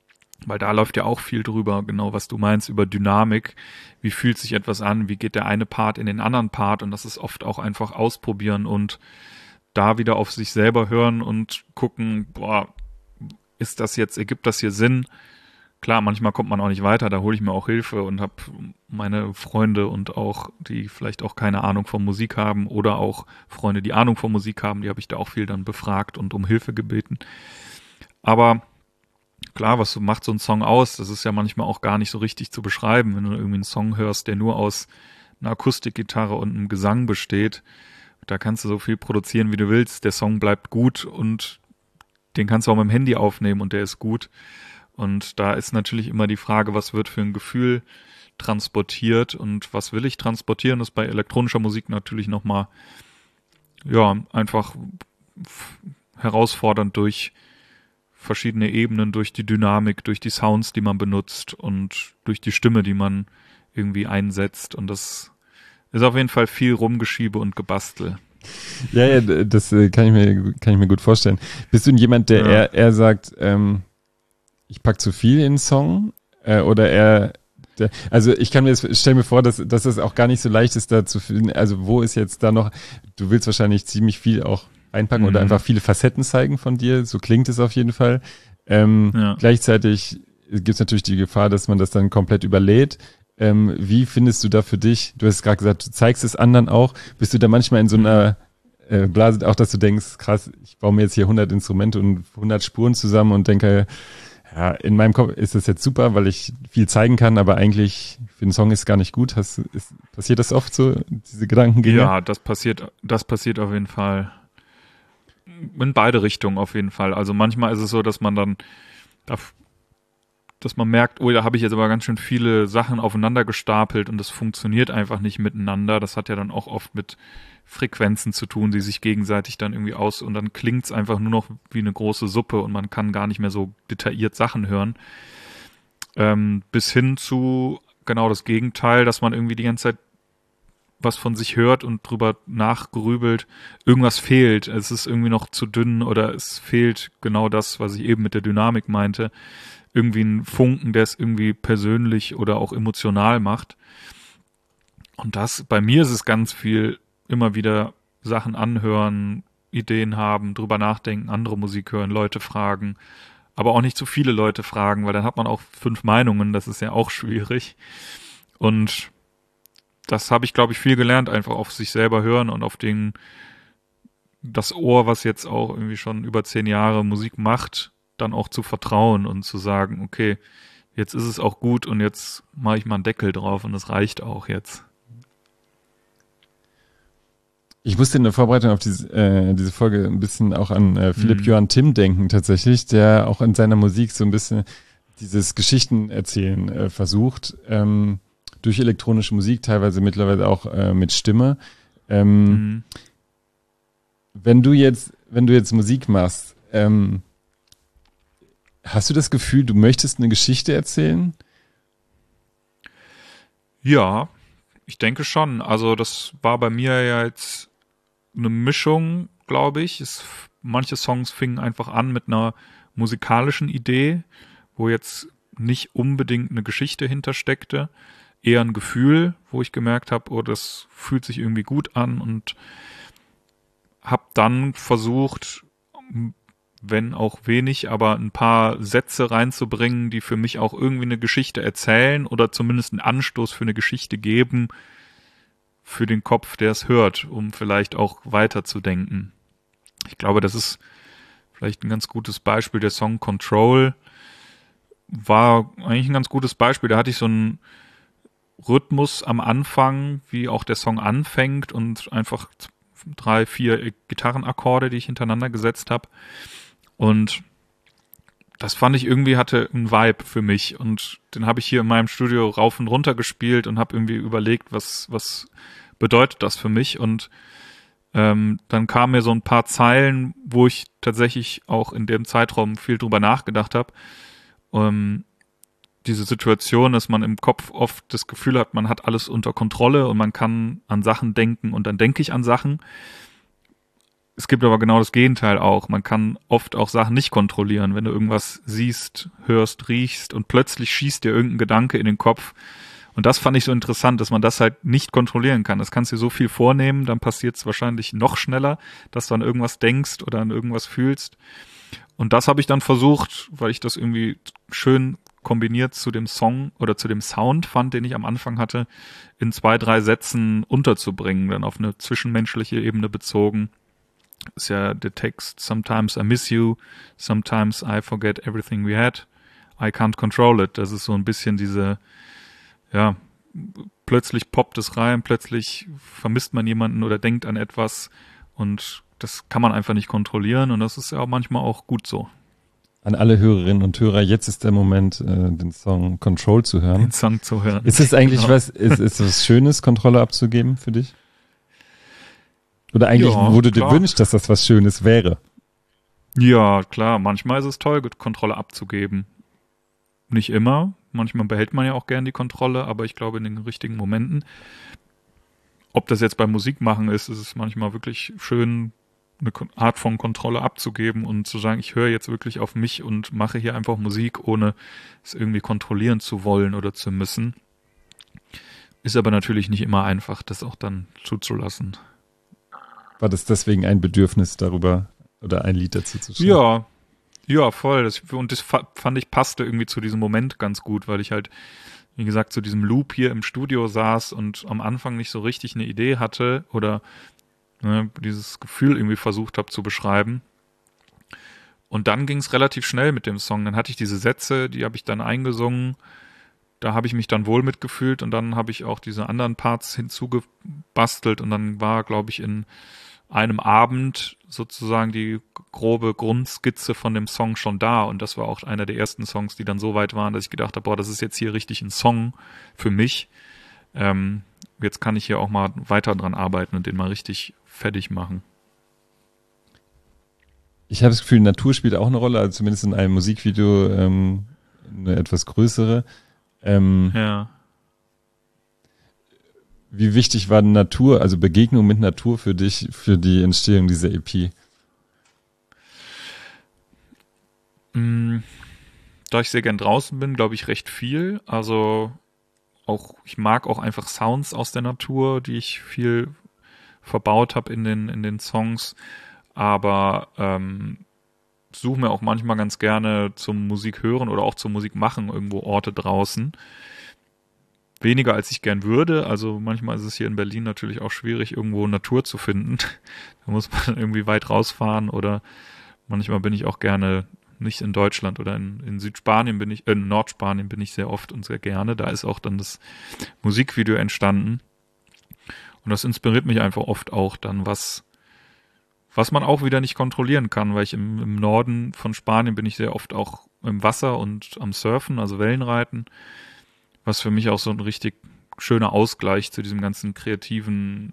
Speaker 2: weil da läuft ja auch viel drüber, genau was du meinst, über Dynamik. Wie fühlt sich etwas an? Wie geht der eine Part in den anderen Part? Und das ist oft auch einfach ausprobieren und da wieder auf sich selber hören und gucken, boah, ist das jetzt, ergibt das hier Sinn? Klar, manchmal kommt man auch nicht weiter, da hole ich mir auch Hilfe und habe meine Freunde und auch, die vielleicht auch keine Ahnung von Musik haben oder auch Freunde, die Ahnung von Musik haben, die habe ich da auch viel dann befragt und um Hilfe gebeten. Aber klar, was macht so ein Song aus? Das ist ja manchmal auch gar nicht so richtig zu beschreiben, wenn du irgendwie einen Song hörst, der nur aus einer Akustikgitarre und einem Gesang besteht. Da kannst du so viel produzieren, wie du willst. Der Song bleibt gut und den kannst du auch mit dem Handy aufnehmen und der ist gut. Und da ist natürlich immer die Frage, was wird für ein Gefühl transportiert und was will ich transportieren? Das ist bei elektronischer Musik natürlich nochmal, ja, einfach herausfordernd durch verschiedene Ebenen, durch die Dynamik, durch die Sounds, die man benutzt und durch die Stimme, die man irgendwie einsetzt. Und das ist auf jeden Fall viel Rumgeschiebe und Gebastel.
Speaker 1: Ja, ja, das kann ich mir, kann ich mir gut vorstellen. Bist du jemand, der ja. eher, eher sagt, ähm, ich pack zu viel in den Song, äh, oder eher, der, also ich kann mir, stell mir vor, dass, dass es auch gar nicht so leicht ist, da zu finden, also wo ist jetzt da noch, du willst wahrscheinlich ziemlich viel auch einpacken mhm. oder einfach viele Facetten zeigen von dir, so klingt es auf jeden Fall. Ähm, ja. Gleichzeitig gibt es natürlich die Gefahr, dass man das dann komplett überlädt. Ähm, wie findest du da für dich, du hast gerade gesagt, du zeigst es anderen auch, bist du da manchmal in so einer äh, Blase auch, dass du denkst, krass, ich baue mir jetzt hier hundert Instrumente und hundert Spuren zusammen und denke, ja, in meinem Kopf ist das jetzt super, weil ich viel zeigen kann, aber eigentlich für den Song ist es gar nicht gut. Hast, ist, passiert das oft so, diese Gedankengänge?
Speaker 2: Ja, das passiert, das passiert auf jeden Fall. In beide Richtungen auf jeden Fall. Also manchmal ist es so, dass man dann, dass man merkt, oh, da habe ich jetzt aber ganz schön viele Sachen aufeinander gestapelt und das funktioniert einfach nicht miteinander. Das hat ja dann auch oft mit Frequenzen zu tun, die sich gegenseitig dann irgendwie aus und dann klingt's einfach nur noch wie eine große Suppe und man kann gar nicht mehr so detailliert Sachen hören. Ähm, bis hin zu genau das Gegenteil, dass man irgendwie die ganze Zeit was von sich hört und drüber nachgrübelt, irgendwas fehlt, es ist irgendwie noch zu dünn oder es fehlt genau das, was ich eben mit der Dynamik meinte, irgendwie ein Funken, der es irgendwie persönlich oder auch emotional macht. Und das, bei mir ist es ganz viel immer wieder Sachen anhören, Ideen haben, drüber nachdenken, andere Musik hören, Leute fragen, aber auch nicht zu viele Leute fragen, weil dann hat man auch fünf Meinungen, das ist ja auch schwierig. Und das habe ich, glaube ich, viel gelernt, einfach auf sich selber hören und auf den, das Ohr, was jetzt auch irgendwie schon über zehn Jahre Musik macht, dann auch zu vertrauen und zu sagen, okay, jetzt ist es auch gut und jetzt mache ich mal einen Deckel drauf und das reicht auch jetzt.
Speaker 1: Ich musste in der Vorbereitung auf diese, äh, diese Folge ein bisschen auch an äh, Philipp mhm. Johann Timm denken tatsächlich, der auch in seiner Musik so ein bisschen dieses Geschichtenerzählen äh, versucht, ähm, durch elektronische Musik, teilweise mittlerweile auch äh, mit Stimme. Ähm, mhm. Wenn du jetzt, wenn du jetzt Musik machst, ähm, hast du das Gefühl, du möchtest eine Geschichte erzählen?
Speaker 2: Ja, ich denke schon. Also das war bei mir ja jetzt eine Mischung, glaube ich. Es, manche Songs fingen einfach an mit einer musikalischen Idee, wo jetzt nicht unbedingt eine Geschichte hintersteckte, eher ein Gefühl, wo ich gemerkt habe, oh, das fühlt sich irgendwie gut an und habe dann versucht, wenn auch wenig, aber ein paar Sätze reinzubringen, die für mich auch irgendwie eine Geschichte erzählen oder zumindest einen Anstoß für eine Geschichte geben, für den Kopf, der es hört, um vielleicht auch weiterzudenken. Ich glaube, das ist vielleicht ein ganz gutes Beispiel. Der Song Control war eigentlich ein ganz gutes Beispiel. Da hatte ich so einen Rhythmus am Anfang, wie auch der Song anfängt und einfach drei, vier Gitarrenakkorde, die ich hintereinander gesetzt habe. Und das fand ich irgendwie, hatte einen Vibe für mich und den habe ich hier in meinem Studio rauf und runter gespielt und habe irgendwie überlegt, was was bedeutet das für mich und ähm, dann kamen mir so ein paar Zeilen, wo ich tatsächlich auch in dem Zeitraum viel drüber nachgedacht habe. Ähm, diese Situation, dass man im Kopf oft das Gefühl hat, man hat alles unter Kontrolle und man kann an Sachen denken und dann denke ich an Sachen. es gibt aber genau das Gegenteil auch. Man kann oft auch Sachen nicht kontrollieren. Wenn du irgendwas siehst, hörst, riechst und plötzlich schießt dir irgendein Gedanke in den Kopf. Und das fand ich so interessant, dass man das halt nicht kontrollieren kann. Das kannst du dir so viel vornehmen, dann passiert es wahrscheinlich noch schneller, dass du an irgendwas denkst oder an irgendwas fühlst. Und das habe ich dann versucht, weil ich das irgendwie schön kombiniert zu dem Song oder zu dem Sound fand, den ich am Anfang hatte, in zwei, drei Sätzen unterzubringen, dann auf eine zwischenmenschliche Ebene bezogen. Ist ja der Text: Sometimes I miss you, sometimes I forget everything we had, I can't control it. Das ist so ein bisschen diese, ja, plötzlich poppt es rein, plötzlich vermisst man jemanden oder denkt an etwas und das kann man einfach nicht kontrollieren und das ist ja manchmal auch gut so.
Speaker 1: An alle Hörerinnen und Hörer, jetzt ist der Moment, äh, den Song Control zu hören.
Speaker 2: Den Song zu hören.
Speaker 1: Ist es eigentlich
Speaker 2: genau.
Speaker 1: was, ist, ist es Schönes, Kontrolle abzugeben für dich? Oder eigentlich,
Speaker 2: ja,
Speaker 1: wo du
Speaker 2: klar.
Speaker 1: dir wünschst, dass das was Schönes wäre?
Speaker 2: Ja, klar. Manchmal ist es toll, Kontrolle abzugeben. Nicht immer. Manchmal behält man ja auch gern die Kontrolle, aber ich glaube in den richtigen Momenten. Ob das jetzt beim Musikmachen ist, ist es manchmal wirklich schön, eine Art von Kontrolle abzugeben und zu sagen, ich höre jetzt wirklich auf mich und mache hier einfach Musik, ohne es irgendwie kontrollieren zu wollen oder zu müssen. Ist aber natürlich nicht immer einfach, das auch dann zuzulassen.
Speaker 1: War das deswegen ein Bedürfnis darüber oder ein Lied dazu zu schreiben?
Speaker 2: Ja, ja, voll. Das, und das fand ich passte irgendwie zu diesem Moment ganz gut, weil ich halt, wie gesagt, zu diesem Loop hier im Studio saß und am Anfang nicht so richtig eine Idee hatte oder ne, dieses Gefühl irgendwie versucht habe zu beschreiben. Und dann ging es relativ schnell mit dem Song. Dann hatte ich diese Sätze, die habe ich dann eingesungen. Da habe ich mich dann wohl mitgefühlt und dann habe ich auch diese anderen Parts hinzugebastelt und dann war, glaube ich, in einem Abend sozusagen die grobe Grundskizze von dem Song schon da und das war auch einer der ersten Songs, die dann so weit waren, dass ich gedacht habe, boah, das ist jetzt hier richtig ein Song für mich. Ähm, jetzt kann ich hier auch mal weiter dran arbeiten und den mal richtig fertig machen.
Speaker 1: Ich habe das Gefühl, Natur spielt auch eine Rolle, also zumindest in einem Musikvideo ähm, eine etwas größere. Ähm,
Speaker 2: ja.
Speaker 1: Wie wichtig war Natur, also Begegnung mit Natur für dich, für die Entstehung dieser E P?
Speaker 2: Mm, da ich sehr gern draußen bin, glaube ich recht viel. Also auch, ich mag auch einfach Sounds aus der Natur, die ich viel verbaut habe in den, in den Songs. Aber ähm, suche mir auch manchmal ganz gerne zum Musik hören oder auch zum Musik machen irgendwo Orte draußen. Weniger als ich gern würde, also manchmal ist es hier in Berlin natürlich auch schwierig, irgendwo Natur zu finden. Da muss man irgendwie weit rausfahren oder manchmal bin ich auch gerne nicht in Deutschland oder in, in Südspanien bin ich, äh, in Nordspanien bin ich sehr oft und sehr gerne. Da ist auch dann das Musikvideo entstanden und das inspiriert mich einfach oft auch dann, was was man auch wieder nicht kontrollieren kann, weil ich im, im Norden von Spanien bin ich sehr oft auch im Wasser und am Surfen, also Wellenreiten, was für mich auch so ein richtig schöner Ausgleich zu diesem ganzen kreativen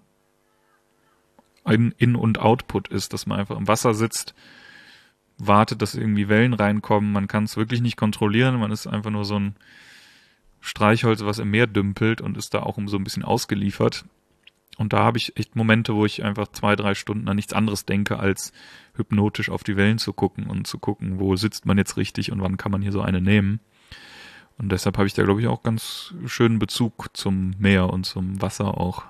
Speaker 2: In-, In und Output ist, dass man einfach im Wasser sitzt, wartet, dass irgendwie Wellen reinkommen, man kann es wirklich nicht kontrollieren, man ist einfach nur so ein Streichholz, was im Meer dümpelt und ist da auch um so ein bisschen ausgeliefert. Und da habe ich echt Momente, wo ich einfach zwei, drei Stunden an nichts anderes denke, als hypnotisch auf die Wellen zu gucken und zu gucken, wo sitzt man jetzt richtig und wann kann man hier so eine nehmen. Und deshalb habe ich da, glaube ich, auch ganz schönen Bezug zum Meer und zum Wasser auch.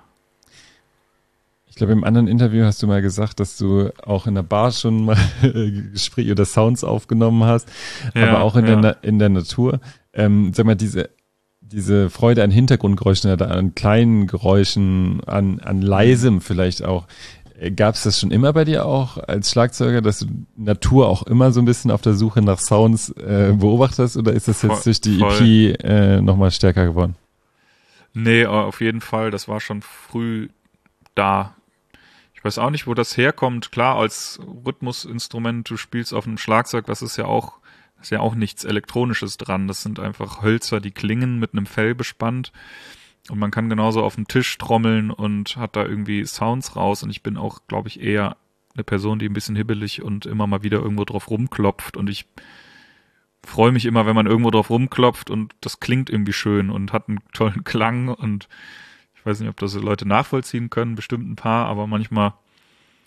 Speaker 1: Ich glaube, im anderen Interview hast du mal gesagt, dass du auch in der Bar schon mal Gespräche oder Sounds aufgenommen hast, ja, aber auch in, ja. der, in der Natur. Ähm, sag mal, diese diese Freude an Hintergrundgeräuschen oder an kleinen Geräuschen, an, an leisem vielleicht auch. Gab es das schon immer bei dir auch als Schlagzeuger, dass du Natur auch immer so ein bisschen auf der Suche nach Sounds äh, beobachtest oder ist das jetzt voll, durch die voll. E P äh, nochmal stärker geworden?
Speaker 2: Nee, auf jeden Fall. Das war schon früh da. Ich weiß auch nicht, wo das herkommt. Klar, als Rhythmusinstrument, du spielst auf einem Schlagzeug, was ist ja auch ist ja auch nichts Elektronisches dran. Das sind einfach Hölzer, die klingen mit einem Fell bespannt. Und man kann genauso auf dem Tisch trommeln und hat da irgendwie Sounds raus. Und ich bin auch, glaube ich, eher eine Person, die ein bisschen hibbelig und immer mal wieder irgendwo drauf rumklopft. Und ich freue mich immer, wenn man irgendwo drauf rumklopft und das klingt irgendwie schön und hat einen tollen Klang. Und ich weiß nicht, ob das Leute nachvollziehen können, bestimmt ein paar, aber manchmal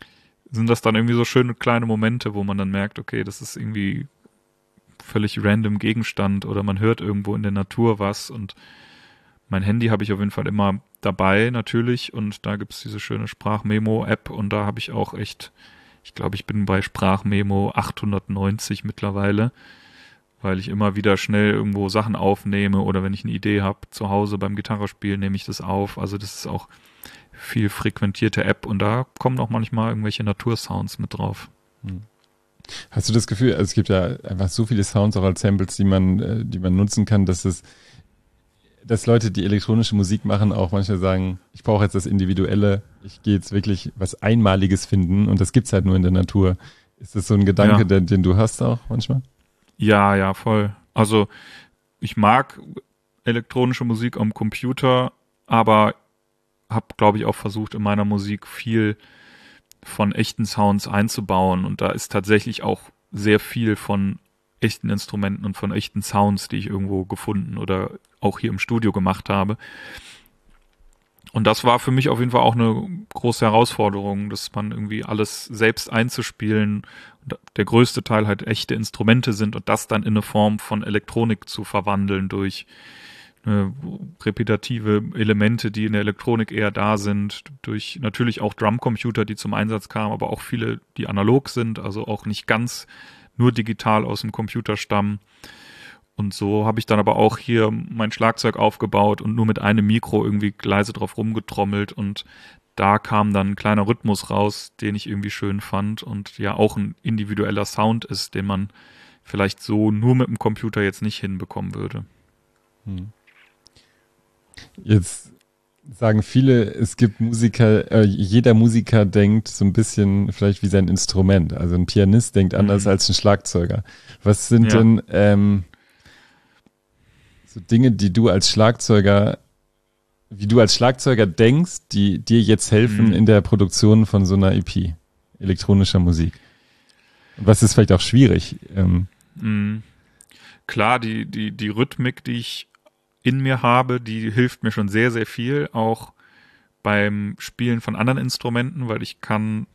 Speaker 2: sind das dann irgendwie so schöne kleine Momente, wo man dann merkt, okay, das ist irgendwie völlig random Gegenstand oder man hört irgendwo in der Natur was und mein Handy habe ich auf jeden Fall immer dabei natürlich und da gibt's diese schöne Sprachmemo-App und da habe ich auch echt, ich glaube, ich bin bei Sprachmemo achthundertneunzig mittlerweile, weil ich immer wieder schnell irgendwo Sachen aufnehme oder wenn ich eine Idee habe, zu Hause beim Gitarrespielen nehme ich das auf. Also das ist auch viel frequentierte App und da kommen auch manchmal irgendwelche Natursounds mit drauf.
Speaker 1: Hm. Hast du das Gefühl, also es gibt ja einfach so viele Sounds auch als Samples, die man, die man nutzen kann, dass es, dass Leute, die elektronische Musik machen, auch manchmal sagen, ich brauche jetzt das Individuelle, ich gehe jetzt wirklich was Einmaliges finden und das gibt's halt nur in der Natur. Ist das so ein Gedanke,
Speaker 2: Ja.
Speaker 1: den, den du hast auch manchmal?
Speaker 2: Ja, ja, voll. Also ich mag elektronische Musik am Computer, aber habe, glaube ich, auch versucht, in meiner Musik viel von echten Sounds einzubauen und da ist tatsächlich auch sehr viel von echten Instrumenten und von echten Sounds, die ich irgendwo gefunden oder auch hier im Studio gemacht habe. Und das war für mich auf jeden Fall auch eine große Herausforderung, dass man irgendwie alles selbst einzuspielen, der größte Teil halt echte Instrumente sind und das dann in eine Form von Elektronik zu verwandeln durch äh, repetitive Elemente, die in der Elektronik eher da sind, durch natürlich auch Drumcomputer, die zum Einsatz kamen, aber auch viele, die analog sind, also auch nicht ganz nur digital aus dem Computer stammen. Und so habe ich dann aber auch hier mein Schlagzeug aufgebaut und nur mit einem Mikro irgendwie leise drauf rumgetrommelt und da kam dann ein kleiner Rhythmus raus, den ich irgendwie schön fand und ja auch ein individueller Sound ist, den man vielleicht so nur mit dem Computer jetzt nicht hinbekommen würde.
Speaker 1: Hm. Jetzt sagen viele, es gibt Musiker, äh, jeder Musiker denkt so ein bisschen vielleicht wie sein Instrument. Also ein Pianist denkt anders mhm. als ein Schlagzeuger. Was sind ja. denn ähm, so Dinge, die du als Schlagzeuger, wie du als Schlagzeuger denkst, die dir jetzt helfen mhm. in der Produktion von so einer E P, elektronischer Musik? Und was ist vielleicht auch schwierig? Ähm,
Speaker 2: mhm. Klar, die, die, die Rhythmik, die ich in mir habe, die hilft mir schon sehr, sehr viel, auch beim Spielen von anderen Instrumenten, weil ich kann,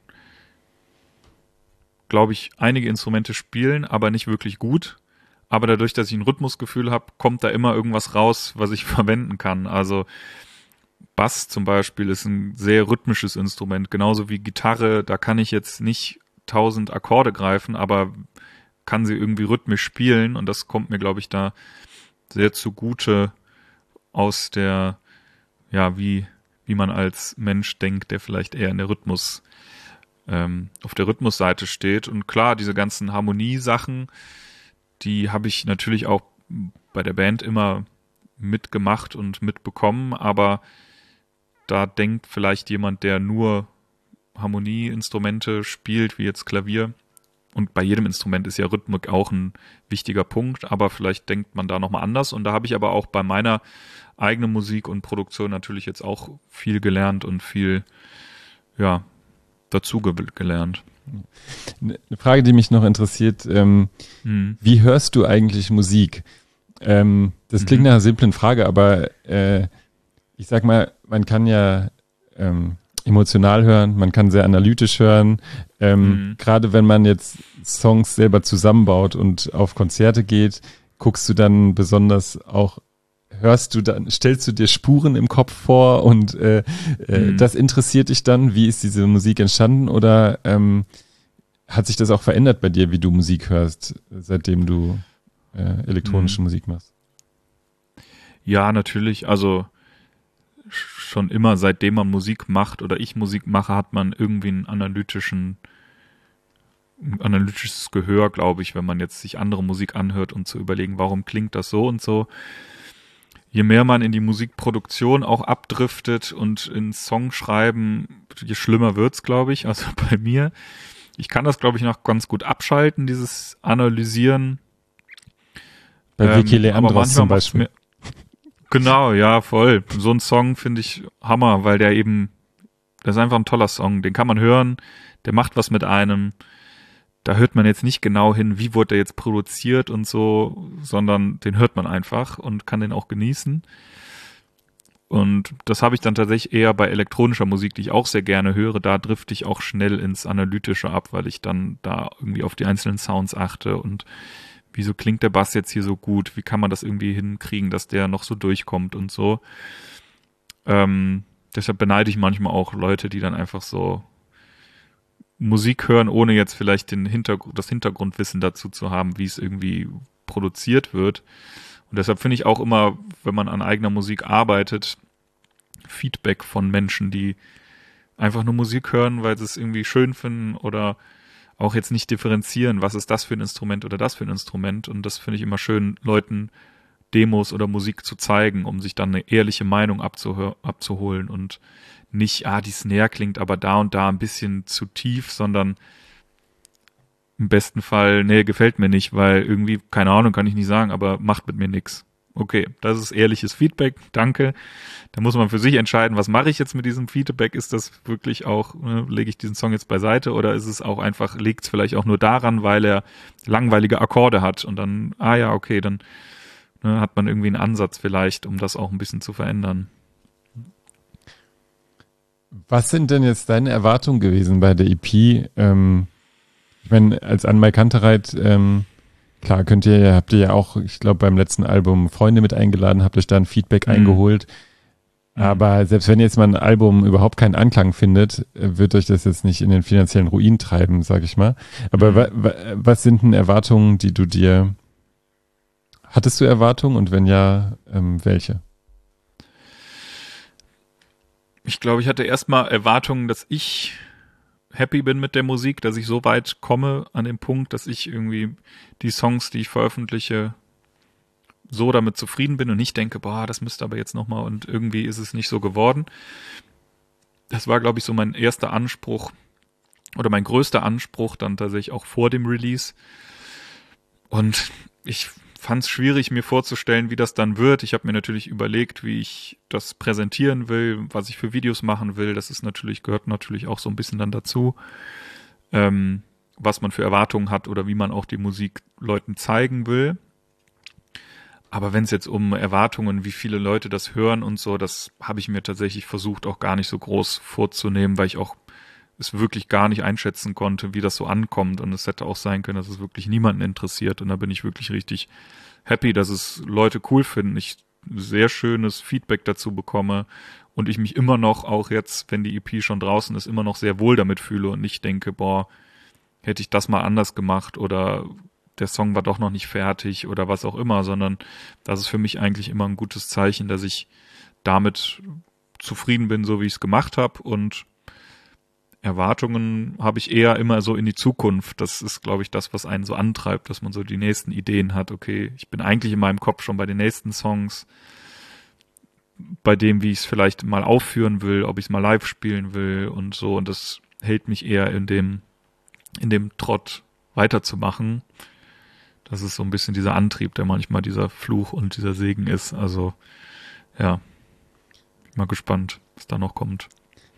Speaker 2: glaube ich, einige Instrumente spielen, aber nicht wirklich gut. Aber dadurch, dass ich ein Rhythmusgefühl habe, kommt da immer irgendwas raus, was ich verwenden kann. Also Bass zum Beispiel ist ein sehr rhythmisches Instrument, genauso wie Gitarre. Da kann ich jetzt nicht tausend Akkorde greifen, aber kann sie irgendwie rhythmisch spielen und das kommt mir, glaube ich, da sehr zugute aus der, ja, wie, wie man als Mensch denkt, der vielleicht eher in der Rhythmus, ähm, auf der Rhythmusseite steht. Und klar, diese ganzen Harmoniesachen, die habe ich natürlich auch bei der Band immer mitgemacht und mitbekommen, aber da denkt vielleicht jemand, der nur Harmonieinstrumente spielt, wie jetzt Klavier, und bei jedem Instrument ist ja Rhythmik auch ein wichtiger Punkt, aber vielleicht denkt man da nochmal anders. Und da habe ich aber auch bei meiner eigenen Musik und Produktion natürlich jetzt auch viel gelernt und viel, ja, dazu ge- gelernt.
Speaker 1: Eine Frage, die mich noch interessiert, ähm, hm. wie hörst du eigentlich Musik? Ähm, das klingt mhm. nach einer simplen Frage, aber äh, ich sag mal, man kann ja ähm, emotional hören, man kann sehr analytisch hören. Ähm, mhm. Gerade wenn man jetzt Songs selber zusammenbaut und auf Konzerte geht, guckst du dann besonders auch, hörst du dann, stellst du dir Spuren im Kopf vor und äh, äh, mhm. das interessiert dich dann? Wie ist diese Musik entstanden oder ähm, hat sich das auch verändert bei dir, wie du Musik hörst, seitdem du äh, elektronische mhm. Musik machst?
Speaker 2: Ja, natürlich. Also schon immer, seitdem man Musik macht oder ich Musik mache, hat man irgendwie einen analytischen, ein analytisches Gehör, glaube ich, wenn man jetzt sich andere Musik anhört, um zu überlegen, warum klingt das so und so. Je mehr man in die Musikproduktion auch abdriftet und ins Songschreiben, je schlimmer wird's, glaube ich. Also bei mir, ich kann das, glaube ich, noch ganz gut abschalten, dieses Analysieren.
Speaker 1: Bei ähm, Vicky Leandros zum Beispiel. Mir,
Speaker 2: genau, ja, voll. So ein Song finde ich Hammer, weil der eben, das ist einfach ein toller Song. Den kann man hören, der macht was mit einem. Da hört man jetzt nicht genau hin, wie wurde der jetzt produziert und so, sondern den hört man einfach und kann den auch genießen. Und das habe ich dann tatsächlich eher bei elektronischer Musik, die ich auch sehr gerne höre. Da drifte ich auch schnell ins Analytische ab, weil ich dann da irgendwie auf die einzelnen Sounds achte und wieso klingt der Bass jetzt hier so gut? Wie kann man das irgendwie hinkriegen, dass der noch so durchkommt und so? Ähm, deshalb beneide ich manchmal auch Leute, die dann einfach so Musik hören, ohne jetzt vielleicht den Hintergrund, das Hintergrundwissen dazu zu haben, wie es irgendwie produziert wird. Und deshalb finde ich auch immer, wenn man an eigener Musik arbeitet, Feedback von Menschen, die einfach nur Musik hören, weil sie es irgendwie schön finden oder auch jetzt nicht differenzieren, was ist das für ein Instrument oder das für ein Instrument. Und das finde ich immer schön, Leuten Demos oder Musik zu zeigen, um sich dann eine ehrliche Meinung abzuhör- abzuholen und nicht, ah, die Snare klingt aber da und da ein bisschen zu tief, sondern im besten Fall, nee, gefällt mir nicht, weil irgendwie, keine Ahnung, kann ich nicht sagen, aber macht mit mir nix. Okay, das ist ehrliches Feedback, danke. Da muss man für sich entscheiden, was mache ich jetzt mit diesem Feedback? Ist das wirklich auch, ne, lege ich diesen Song jetzt beiseite oder ist es auch einfach, liegt es vielleicht auch nur daran, weil er langweilige Akkorde hat und dann, ah ja, okay, dann ne, hat man irgendwie einen Ansatz vielleicht, um das auch ein bisschen zu verändern.
Speaker 1: Was sind denn jetzt deine Erwartungen gewesen bei der E P? Ähm, ich meine, als Anmai Kantereit, ähm, klar, könnt ihr, habt ihr ja auch, ich glaube, beim letzten Album Freunde mit eingeladen, habt euch da ein Feedback mhm. eingeholt. Aber selbst wenn jetzt mal ein Album überhaupt keinen Anklang findet, wird euch das jetzt nicht in den finanziellen Ruin treiben, sag ich mal. Aber mhm. wa, wa, was sind denn Erwartungen, die du dir, hattest du Erwartungen und wenn ja, ähm, welche?
Speaker 2: Ich glaube, ich hatte erstmal Erwartungen, dass ich happy bin mit der Musik, dass ich so weit komme an dem Punkt, dass ich irgendwie die Songs, die ich veröffentliche, so damit zufrieden bin und nicht denke, boah, das müsste aber jetzt nochmal und irgendwie ist es nicht so geworden. Das war, glaube ich, so mein erster Anspruch oder mein größter Anspruch dann tatsächlich auch vor dem Release. Und ich fand es schwierig, mir vorzustellen, wie das dann wird. Ich habe mir natürlich überlegt, wie ich das präsentieren will, was ich für Videos machen will. Das ist natürlich, gehört natürlich auch so ein bisschen dann dazu, ähm, was man für Erwartungen hat oder wie man auch die Musik Leuten zeigen will. Aber wenn es jetzt um Erwartungen, wie viele Leute das hören und so, das habe ich mir tatsächlich versucht, auch gar nicht so groß vorzunehmen, weil ich auch es wirklich gar nicht einschätzen konnte, wie das so ankommt. Und es hätte auch sein können, dass es wirklich niemanden interessiert. Und da bin ich wirklich richtig happy, dass es Leute cool finden. Ich sehr schönes Feedback dazu bekomme und ich mich immer noch, auch jetzt, wenn die E P schon draußen ist, immer noch sehr wohl damit fühle und nicht denke, boah, hätte ich das mal anders gemacht oder der Song war doch noch nicht fertig oder was auch immer, sondern das ist für mich eigentlich immer ein gutes Zeichen, dass ich damit zufrieden bin, so wie ich es gemacht habe und Erwartungen habe ich eher immer so in die Zukunft. Das ist, glaube ich, das, was einen so antreibt, dass man so die nächsten Ideen hat. Okay, ich bin eigentlich in meinem Kopf schon bei den nächsten Songs, bei dem, wie ich es vielleicht mal aufführen will, ob ich es mal live spielen will und so. Und das hält mich eher in dem, in dem Trott weiterzumachen. Das ist so ein bisschen dieser Antrieb, der manchmal dieser Fluch und dieser Segen ist. Also, ja, bin mal gespannt, was da noch kommt.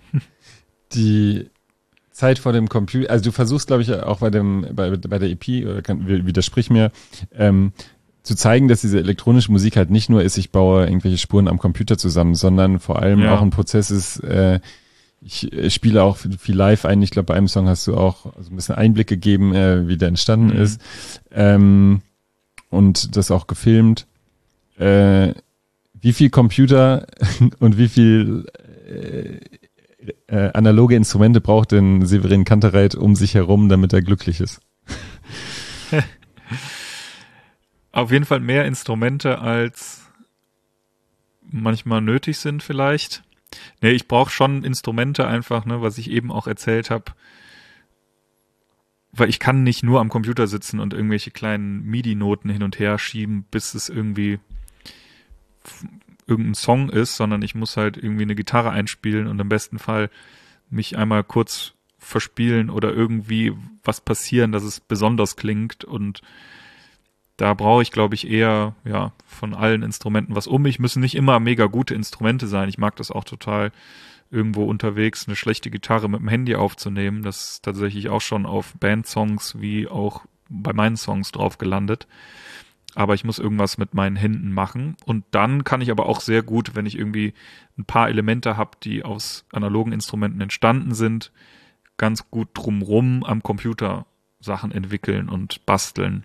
Speaker 1: Die Zeit vor dem Computer, also du versuchst, glaube ich, auch bei dem bei, bei der E P, oder kann, widersprich mir, ähm, zu zeigen, dass diese elektronische Musik halt nicht nur ist, ich baue irgendwelche Spuren am Computer zusammen, sondern vor allem ja. auch ein Prozess ist, äh, ich, ich spiele auch viel live ein. Ich glaube, bei einem Song hast du auch so ein bisschen Einblick gegeben, äh, wie der entstanden mhm. ist, ähm, und das auch gefilmt. Äh, wie viel Computer und wie viel äh, Äh, analoge Instrumente braucht denn Severin Kantereit um sich herum, damit er glücklich ist?
Speaker 2: Auf jeden Fall mehr Instrumente, als manchmal nötig sind vielleicht. Nee, ich brauche schon Instrumente einfach, ne, was ich eben auch erzählt habe. Weil ich kann nicht nur am Computer sitzen und irgendwelche kleinen MIDI-Noten hin und her schieben, bis es irgendwie irgendein Song ist, sondern ich muss halt irgendwie eine Gitarre einspielen und im besten Fall mich einmal kurz verspielen oder irgendwie was passieren, dass es besonders klingt und da brauche ich, glaube ich, eher ja von allen Instrumenten was um mich. Müssen nicht immer mega gute Instrumente sein. Ich mag das auch total, irgendwo unterwegs eine schlechte Gitarre mit dem Handy aufzunehmen. Das ist tatsächlich auch schon auf Bandsongs wie auch bei meinen Songs drauf gelandet. aber ich muss irgendwas mit meinen Händen machen. Und dann kann ich aber auch sehr gut, wenn ich irgendwie ein paar Elemente habe, die aus analogen Instrumenten entstanden sind, ganz gut drumrum am Computer Sachen entwickeln und basteln.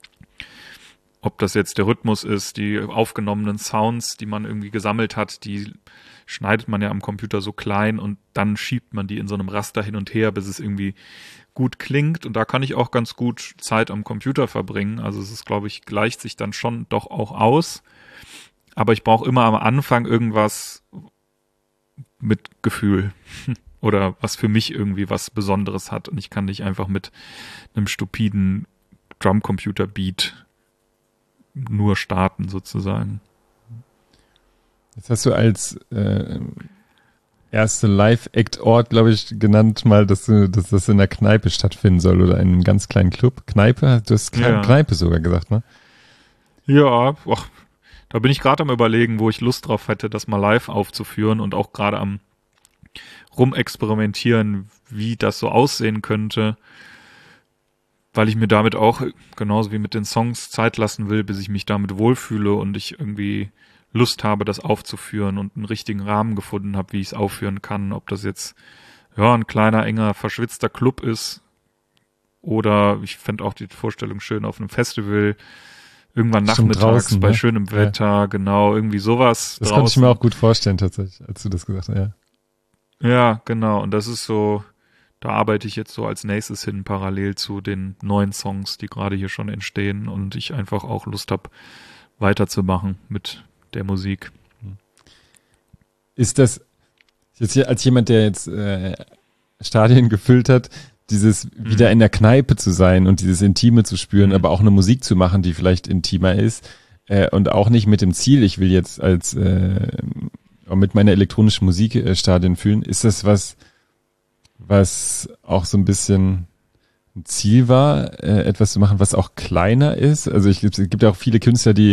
Speaker 2: Ob das jetzt der Rhythmus ist, die aufgenommenen Sounds, die man irgendwie gesammelt hat, die schneidet man ja am Computer so klein und dann schiebt man die in so einem Raster hin und her, bis es irgendwie gut klingt. Und da kann ich auch ganz gut Zeit am Computer verbringen. Also es ist, glaube ich, gleicht sich dann schon doch auch aus. Aber ich brauche immer am Anfang irgendwas mit Gefühl oder was für mich irgendwie was Besonderes hat. Und ich kann nicht einfach mit einem stupiden Drumcomputer-Beat nur starten sozusagen.
Speaker 1: Jetzt hast du als äh, erste Live-Act-Ort, glaube ich, genannt mal, dass, du, dass das in der Kneipe stattfinden soll oder in einem ganz kleinen Club. Kneipe? Du hast
Speaker 2: Ja.
Speaker 1: Kneipe sogar gesagt, ne?
Speaker 2: Ja, och, da bin ich gerade am Überlegen, wo ich Lust drauf hätte, das mal live aufzuführen und auch gerade am rumexperimentieren, wie das so aussehen könnte, weil ich mir damit auch, genauso wie mit den Songs, Zeit lassen will, bis ich mich damit wohlfühle und ich irgendwie Lust habe, das aufzuführen und einen richtigen Rahmen gefunden habe, wie ich es aufführen kann. Ob das jetzt ja ein kleiner, enger, verschwitzter Club ist oder ich fände auch die Vorstellung schön auf einem Festival, irgendwann
Speaker 1: Stimmt,
Speaker 2: nachmittags
Speaker 1: draußen,
Speaker 2: bei
Speaker 1: ne?
Speaker 2: schönem Wetter, ja. Genau, irgendwie sowas
Speaker 1: Das
Speaker 2: draußen.
Speaker 1: konnte ich mir auch gut vorstellen tatsächlich, als du das gesagt hast, ja.
Speaker 2: Ja, genau. Und das ist so, da arbeite ich jetzt so als nächstes hin, parallel zu den neuen Songs, die gerade hier schon entstehen und ich einfach auch Lust habe, weiterzumachen mit der Musik.
Speaker 1: Ist das, jetzt hier als jemand, der jetzt äh, Stadien gefüllt hat, dieses mhm. wieder in der Kneipe zu sein und dieses Intime zu spüren, mhm. aber auch eine Musik zu machen, die vielleicht intimer ist äh, und auch nicht mit dem Ziel, ich will jetzt als äh, mit meiner elektronischen Musik äh, Stadien fühlen, ist das was, was auch so ein bisschen ein Ziel war, äh, etwas zu machen, was auch kleiner ist? Also ich, es gibt ja auch viele Künstler, die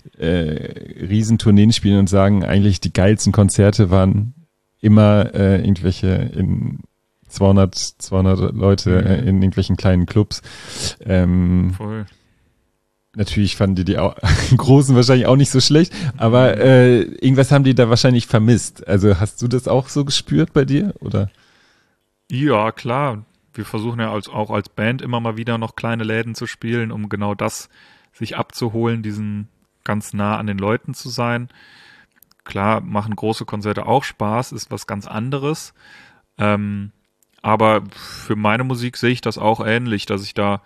Speaker 1: äh, Riesentourneen spielen und sagen, eigentlich die geilsten Konzerte waren immer äh, irgendwelche in zweihundert, zweihundert Leute mhm. äh, in irgendwelchen kleinen Clubs. Ähm,
Speaker 2: Voll.
Speaker 1: Natürlich fanden die die auch, Großen wahrscheinlich auch nicht so schlecht, aber äh, irgendwas haben die da wahrscheinlich vermisst. Also hast du das auch so gespürt bei dir, oder?
Speaker 2: Ja, klar. Wir versuchen ja als, auch als Band immer mal wieder noch kleine Läden zu spielen, um genau das sich abzuholen, diesen ganz nah an den Leuten zu sein. Klar, machen große Konzerte auch Spaß, ist was ganz anderes. Ähm, aber für meine Musik sehe ich das auch ähnlich, dass ich da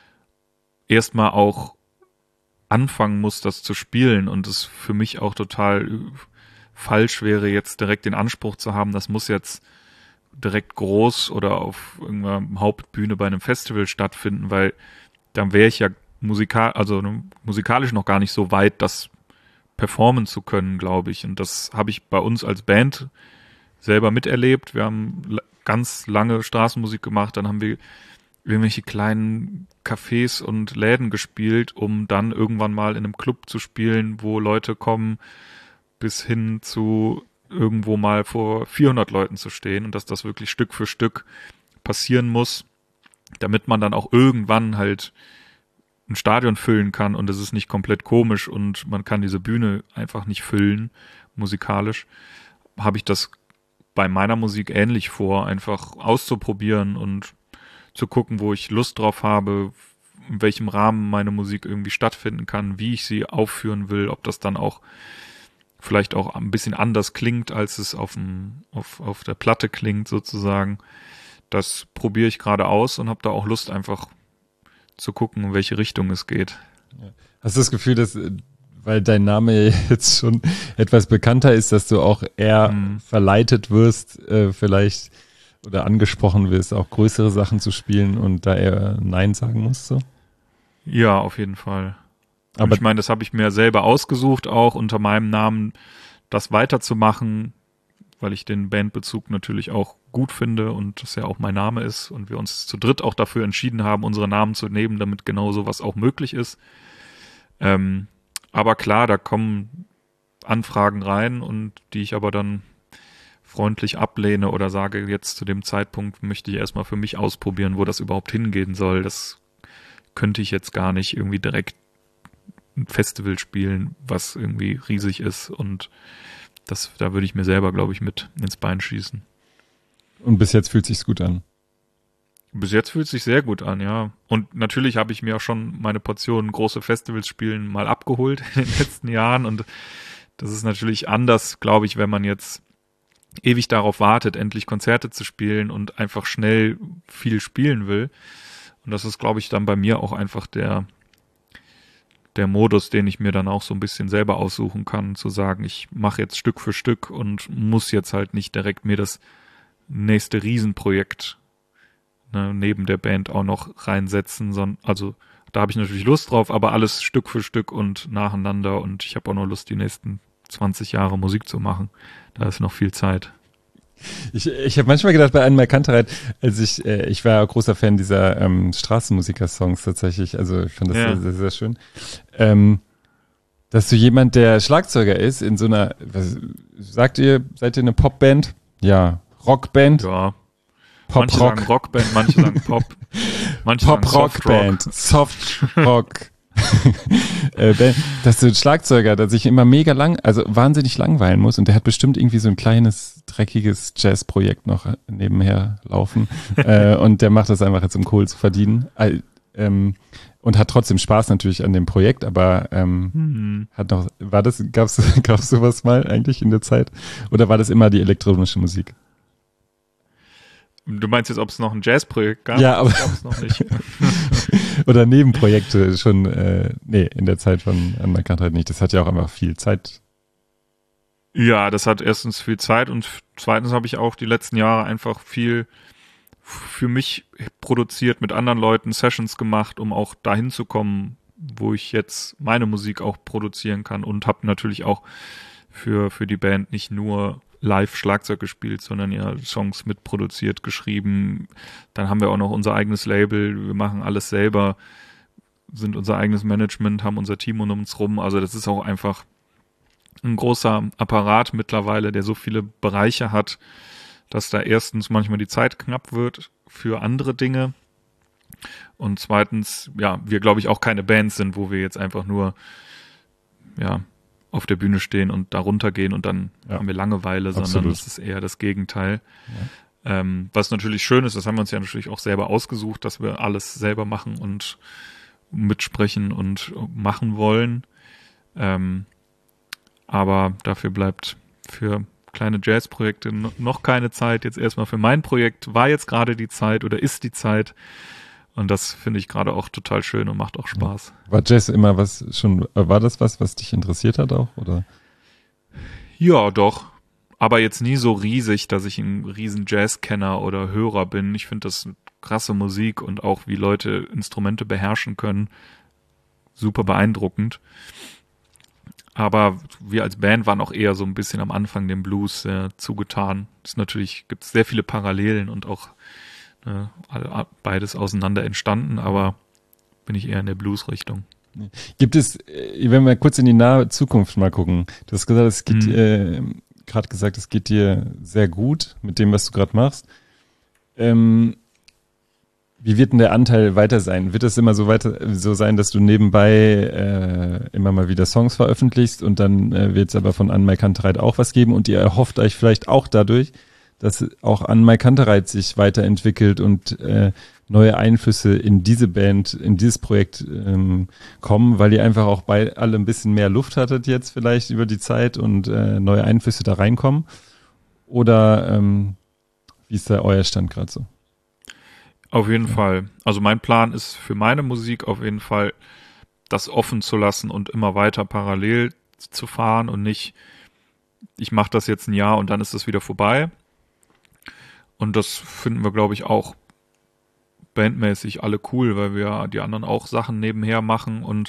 Speaker 2: erstmal auch anfangen muss, das zu spielen und es für mich auch total falsch wäre, jetzt direkt den Anspruch zu haben, das muss jetzt direkt groß oder auf irgendeiner Hauptbühne bei einem Festival stattfinden, weil dann wäre ich ja musikal, also musikalisch noch gar nicht so weit, das performen zu können, glaube ich. Und das habe ich bei uns als Band selber miterlebt. Wir haben ganz lange Straßenmusik gemacht, dann haben wir irgendwelche kleinen Cafés und Läden gespielt, um dann irgendwann mal in einem Club zu spielen, wo Leute kommen, bis hin zu irgendwo mal vor vierhundert Leuten zu stehen und dass das wirklich Stück für Stück passieren muss, damit man dann auch irgendwann halt ein Stadion füllen kann und es ist nicht komplett komisch und man kann diese Bühne einfach nicht füllen, musikalisch, habe ich das bei meiner Musik ähnlich vor, einfach auszuprobieren und zu gucken, wo ich Lust drauf habe, in welchem Rahmen meine Musik irgendwie stattfinden kann, wie ich sie aufführen will, ob das dann auch vielleicht auch ein bisschen anders klingt, als es auf dem, auf, auf der Platte klingt sozusagen. Das probiere ich gerade aus und habe da auch Lust, einfach zu gucken, in welche Richtung es geht.
Speaker 1: Hast du das Gefühl, dass, weil dein Name jetzt schon etwas bekannter ist, dass du auch eher mhm. verleitet wirst, äh, vielleicht oder angesprochen wirst, auch größere Sachen zu spielen und da eher Nein sagen musst? So?
Speaker 2: Ja, auf jeden Fall.
Speaker 1: Aber
Speaker 2: und ich meine, das habe ich mir selber ausgesucht, auch unter meinem Namen das weiterzumachen, weil ich den Bandbezug natürlich auch gut finde und das ja auch mein Name ist und wir uns zu dritt auch dafür entschieden haben, unsere Namen zu nehmen, damit genau sowas auch möglich ist. Ähm, aber klar, da kommen Anfragen rein und die ich aber dann freundlich ablehne oder sage, jetzt zu dem Zeitpunkt möchte ich erstmal für mich ausprobieren, wo das überhaupt hingehen soll. Das könnte ich jetzt gar nicht irgendwie direkt ein Festival spielen, was irgendwie riesig ist und das, da würde ich mir selber, glaube ich, mit ins Bein schießen.
Speaker 1: Und bis jetzt fühlt sich's gut an?
Speaker 2: Bis jetzt fühlt es sich sehr gut an, ja. Und natürlich habe ich mir auch schon meine Portion große Festivals spielen mal abgeholt in den letzten Jahren und das ist natürlich anders, glaube ich, wenn man jetzt ewig darauf wartet, endlich Konzerte zu spielen und einfach schnell viel spielen will. Und das ist, glaube ich, dann bei mir auch einfach der der Modus, den ich mir dann auch so ein bisschen selber aussuchen kann, zu sagen, ich mache jetzt Stück für Stück und muss jetzt halt nicht direkt mir das nächste Riesenprojekt ne, neben der Band auch noch reinsetzen, sondern also da habe ich natürlich Lust drauf, aber alles Stück für Stück und nacheinander und ich habe auch noch Lust, die nächsten zwanzig Jahre Musik zu machen. Da ist noch viel Zeit.
Speaker 1: Ich, ich habe manchmal gedacht, bei Anne Kantereit, als ich, äh, ich war ja großer Fan dieser ähm, Straßenmusiker-Songs tatsächlich, also ich fand das ja. sehr, sehr, sehr schön, ähm, dass du jemand, der Schlagzeuger ist, in so einer, was sagt ihr, seid ihr eine Popband? Ja, Rockband?
Speaker 2: Ja.
Speaker 1: Pop
Speaker 2: manche
Speaker 1: Rock.
Speaker 2: sagen Rockband, manche sagen Pop. Manche
Speaker 1: Pop
Speaker 2: sagen
Speaker 1: Rock Band, Soft Rock. äh, dass der Schlagzeuger, der sich immer mega lang, also wahnsinnig langweilen muss und der hat bestimmt irgendwie so ein kleines, dreckiges Jazzprojekt noch nebenher laufen äh, und der macht das einfach jetzt, um Kohl zu verdienen äh, ähm, und hat trotzdem Spaß natürlich an dem Projekt, aber ähm, mhm. hat noch, war das, gab's, gab's sowas mal eigentlich in der Zeit oder war das immer die elektronische Musik?
Speaker 2: Du meinst jetzt, ob es noch ein Jazzprojekt gab?
Speaker 1: Ja, aber
Speaker 2: das gab es noch nicht.
Speaker 1: Oder Nebenprojekte schon, äh, nee, in der Zeit von Anne Kantereit nicht. Das hat ja auch einfach viel Zeit.
Speaker 2: Ja, das hat erstens viel Zeit und zweitens habe ich auch die letzten Jahre einfach viel für mich produziert, mit anderen Leuten Sessions gemacht, um auch dahin zu kommen, wo ich jetzt meine Musik auch produzieren kann und habe natürlich auch für für die Band nicht nur live Schlagzeug gespielt, sondern ja Songs mitproduziert, geschrieben. Dann haben wir auch noch unser eigenes Label. Wir machen alles selber, sind unser eigenes Management, haben unser Team um uns rum. Also das ist auch einfach ein großer Apparat mittlerweile, der so viele Bereiche hat, dass da erstens manchmal die Zeit knapp wird für andere Dinge und zweitens, ja, wir glaube ich auch keine Bands sind, wo wir jetzt einfach nur, ja, auf der Bühne stehen und da runtergehen und dann ja. haben wir Langeweile, sondern Absolut. Das ist eher das Gegenteil. Ja. Ähm, was natürlich schön ist, das haben wir uns ja natürlich auch selber ausgesucht, dass wir alles selber machen und mitsprechen und machen wollen. Ähm, aber dafür bleibt für kleine Jazzprojekte noch keine Zeit. Jetzt erstmal für mein Projekt war jetzt gerade die Zeit oder ist die Zeit. Und das finde ich gerade auch total schön und macht auch Spaß.
Speaker 1: War Jazz immer was schon, war das was, was dich interessiert hat auch, oder?
Speaker 2: Ja, doch. Aber jetzt nie so riesig, dass ich ein riesen Jazzkenner oder Hörer bin. Ich finde das krasse Musik und auch wie Leute Instrumente beherrschen können. Super beeindruckend. Aber wir als Band waren auch eher so ein bisschen am Anfang dem Blues sehr zugetan. Es natürlich gibt es sehr viele Parallelen und auch beides auseinander entstanden, aber bin ich eher in der Blues-Richtung.
Speaker 1: Gibt es, wenn wir kurz in die nahe Zukunft mal gucken, du hast gesagt, es geht, mhm. äh, gerade gesagt, es geht dir sehr gut mit dem, was du gerade machst. Ähm, wie wird denn der Anteil weiter sein? Wird es immer so weiter so sein, dass du nebenbei äh, immer mal wieder Songs veröffentlichst und dann äh, wird es aber von Anne Kantereit auch was geben und ihr erhofft euch vielleicht auch dadurch, dass auch Anne Kantereit sich weiterentwickelt und äh, neue Einflüsse in diese Band, in dieses Projekt ähm, kommen, weil ihr einfach auch bei alle ein bisschen mehr Luft hattet jetzt vielleicht über die Zeit und äh, neue Einflüsse da reinkommen? Oder ähm, wie ist da euer Stand gerade so?
Speaker 2: Auf jeden ja. Fall. Also mein Plan ist für meine Musik auf jeden Fall, das offen zu lassen und immer weiter parallel zu fahren und nicht, ich mache das jetzt ein Jahr und dann ist das wieder vorbei. Und das finden wir, glaube ich, auch bandmäßig alle cool, weil wir die anderen auch Sachen nebenher machen und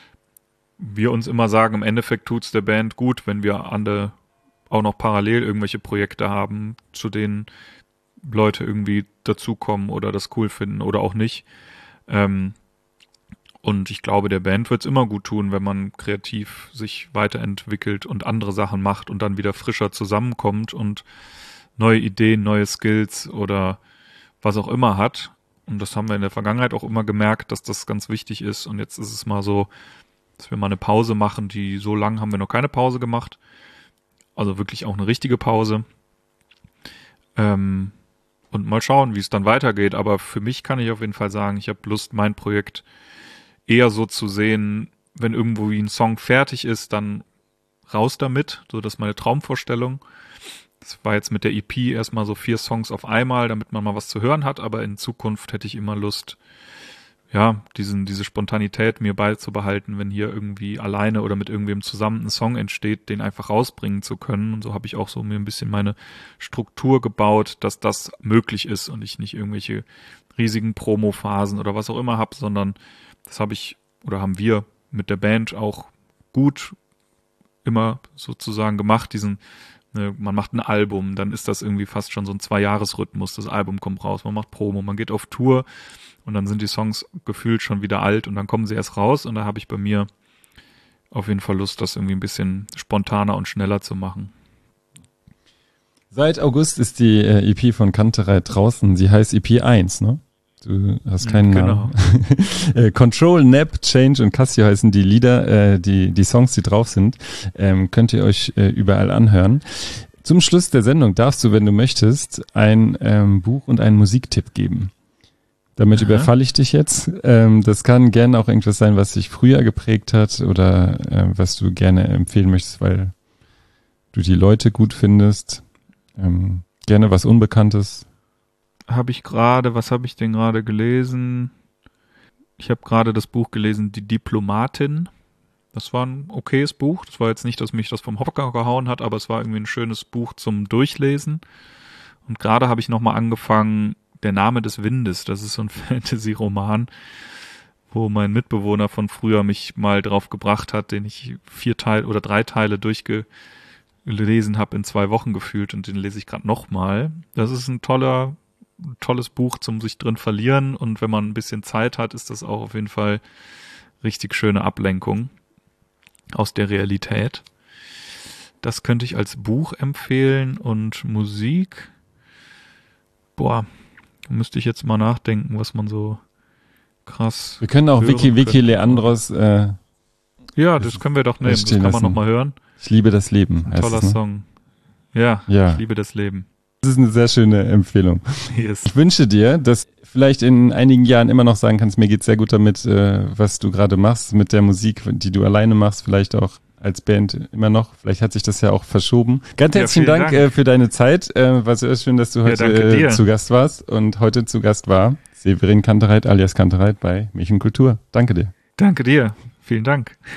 Speaker 2: wir uns immer sagen, im Endeffekt tut's der Band gut, wenn wir andere auch noch parallel irgendwelche Projekte haben, zu denen Leute irgendwie dazukommen oder das cool finden oder auch nicht. Ähm, und ich glaube, der Band wird's immer gut tun, wenn man kreativ sich weiterentwickelt und andere Sachen macht und dann wieder frischer zusammenkommt und neue Ideen, neue Skills oder was auch immer hat. Und das haben wir in der Vergangenheit auch immer gemerkt, dass das ganz wichtig ist. Und jetzt ist es mal so dass wir mal eine Pause machen, die so lang haben wir noch keine Pause gemacht. Also wirklich auch eine richtige Pause. Ähm, und mal schauen, wie es dann weitergeht. Aber für mich kann ich auf jeden Fall sagen, ich habe Lust, mein Projekt eher so zu sehen, wenn irgendwo wie ein Song fertig ist, dann raus damit. So, das ist meine Traumvorstellung. Das war jetzt mit der E P erstmal so vier Songs auf einmal, damit man mal was zu hören hat. Aber in Zukunft hätte ich immer Lust, ja, diesen, diese Spontanität mir beizubehalten, wenn hier irgendwie alleine oder mit irgendwem zusammen ein Song entsteht, den einfach rausbringen zu können. Und so habe ich auch so mir ein bisschen meine Struktur gebaut, dass das möglich ist und ich nicht irgendwelche riesigen Promo-Phasen oder was auch immer habe, sondern das habe ich oder haben wir mit der Band auch gut immer sozusagen gemacht, diesen, ne, man macht ein Album, dann ist das irgendwie fast schon so ein Zwei-Jahres-Rhythmus, das Album kommt raus, man macht Promo, man geht auf Tour, und dann sind die Songs gefühlt schon wieder alt und dann kommen sie erst raus und da habe ich bei mir auf jeden Fall Lust, das irgendwie ein bisschen spontaner und schneller zu machen.
Speaker 1: Seit August ist die äh, E P von Kantereit draußen. Sie heißt E P eins, ne? Du hast keinen
Speaker 2: Genau.
Speaker 1: Namen. Control, Nap, Change und Casio heißen die Lieder, äh, die die Songs, die drauf sind. Ähm, könnt ihr euch äh, überall anhören. Zum Schluss der Sendung darfst du, wenn du möchtest, ein ähm, Buch und einen Musiktipp geben. Damit Aha. überfalle ich dich jetzt. Ähm, das kann gerne auch irgendwas sein, was dich früher geprägt hat oder äh, was du gerne empfehlen möchtest, weil du die Leute gut findest. Ähm, gerne was Unbekanntes.
Speaker 2: Habe ich gerade, was habe ich denn gerade gelesen? Ich habe gerade das Buch gelesen, Die Diplomatin. Das war ein okayes Buch. Das war jetzt nicht, dass mich das vom Hocker gehauen hat, aber es war irgendwie ein schönes Buch zum Durchlesen. Und gerade habe ich nochmal angefangen, Der Name des Windes, das ist so ein Fantasy-Roman, wo mein Mitbewohner von früher mich mal drauf gebracht hat, den ich vier Teile oder drei Teile durchgelesen habe in zwei Wochen gefühlt und den lese ich gerade nochmal. Das ist ein toller, tolles Buch zum sich drin verlieren und wenn man ein bisschen Zeit hat, ist das auch auf jeden Fall richtig schöne Ablenkung aus der Realität. Das könnte ich als Buch empfehlen und Musik, boah, müsste ich jetzt mal nachdenken, was man so krass.
Speaker 1: Wir können auch Vicky, Vicky Leandros. Äh,
Speaker 2: ja, das, das können wir doch nehmen. Das kann man nochmal hören.
Speaker 1: Ich liebe das Leben.
Speaker 2: Ein toller es, ne? Song. Ja, ja, ich liebe das Leben.
Speaker 1: Das ist eine sehr schöne Empfehlung. Yes. Ich wünsche dir, dass vielleicht in einigen Jahren immer noch sagen kannst, mir geht's sehr gut damit, äh, was du gerade machst, mit der Musik, die du alleine machst, vielleicht auch als Band immer noch. Vielleicht hat sich das ja auch verschoben. Ganz herzlichen ja, Dank, Dank. Äh, für deine Zeit. Äh, war sehr schön, dass du heute ja, äh, zu Gast warst. Und heute zu Gast war Severin Kantereit alias Kantereit bei Milch und Kultur. Danke dir.
Speaker 2: Danke dir. Vielen Dank.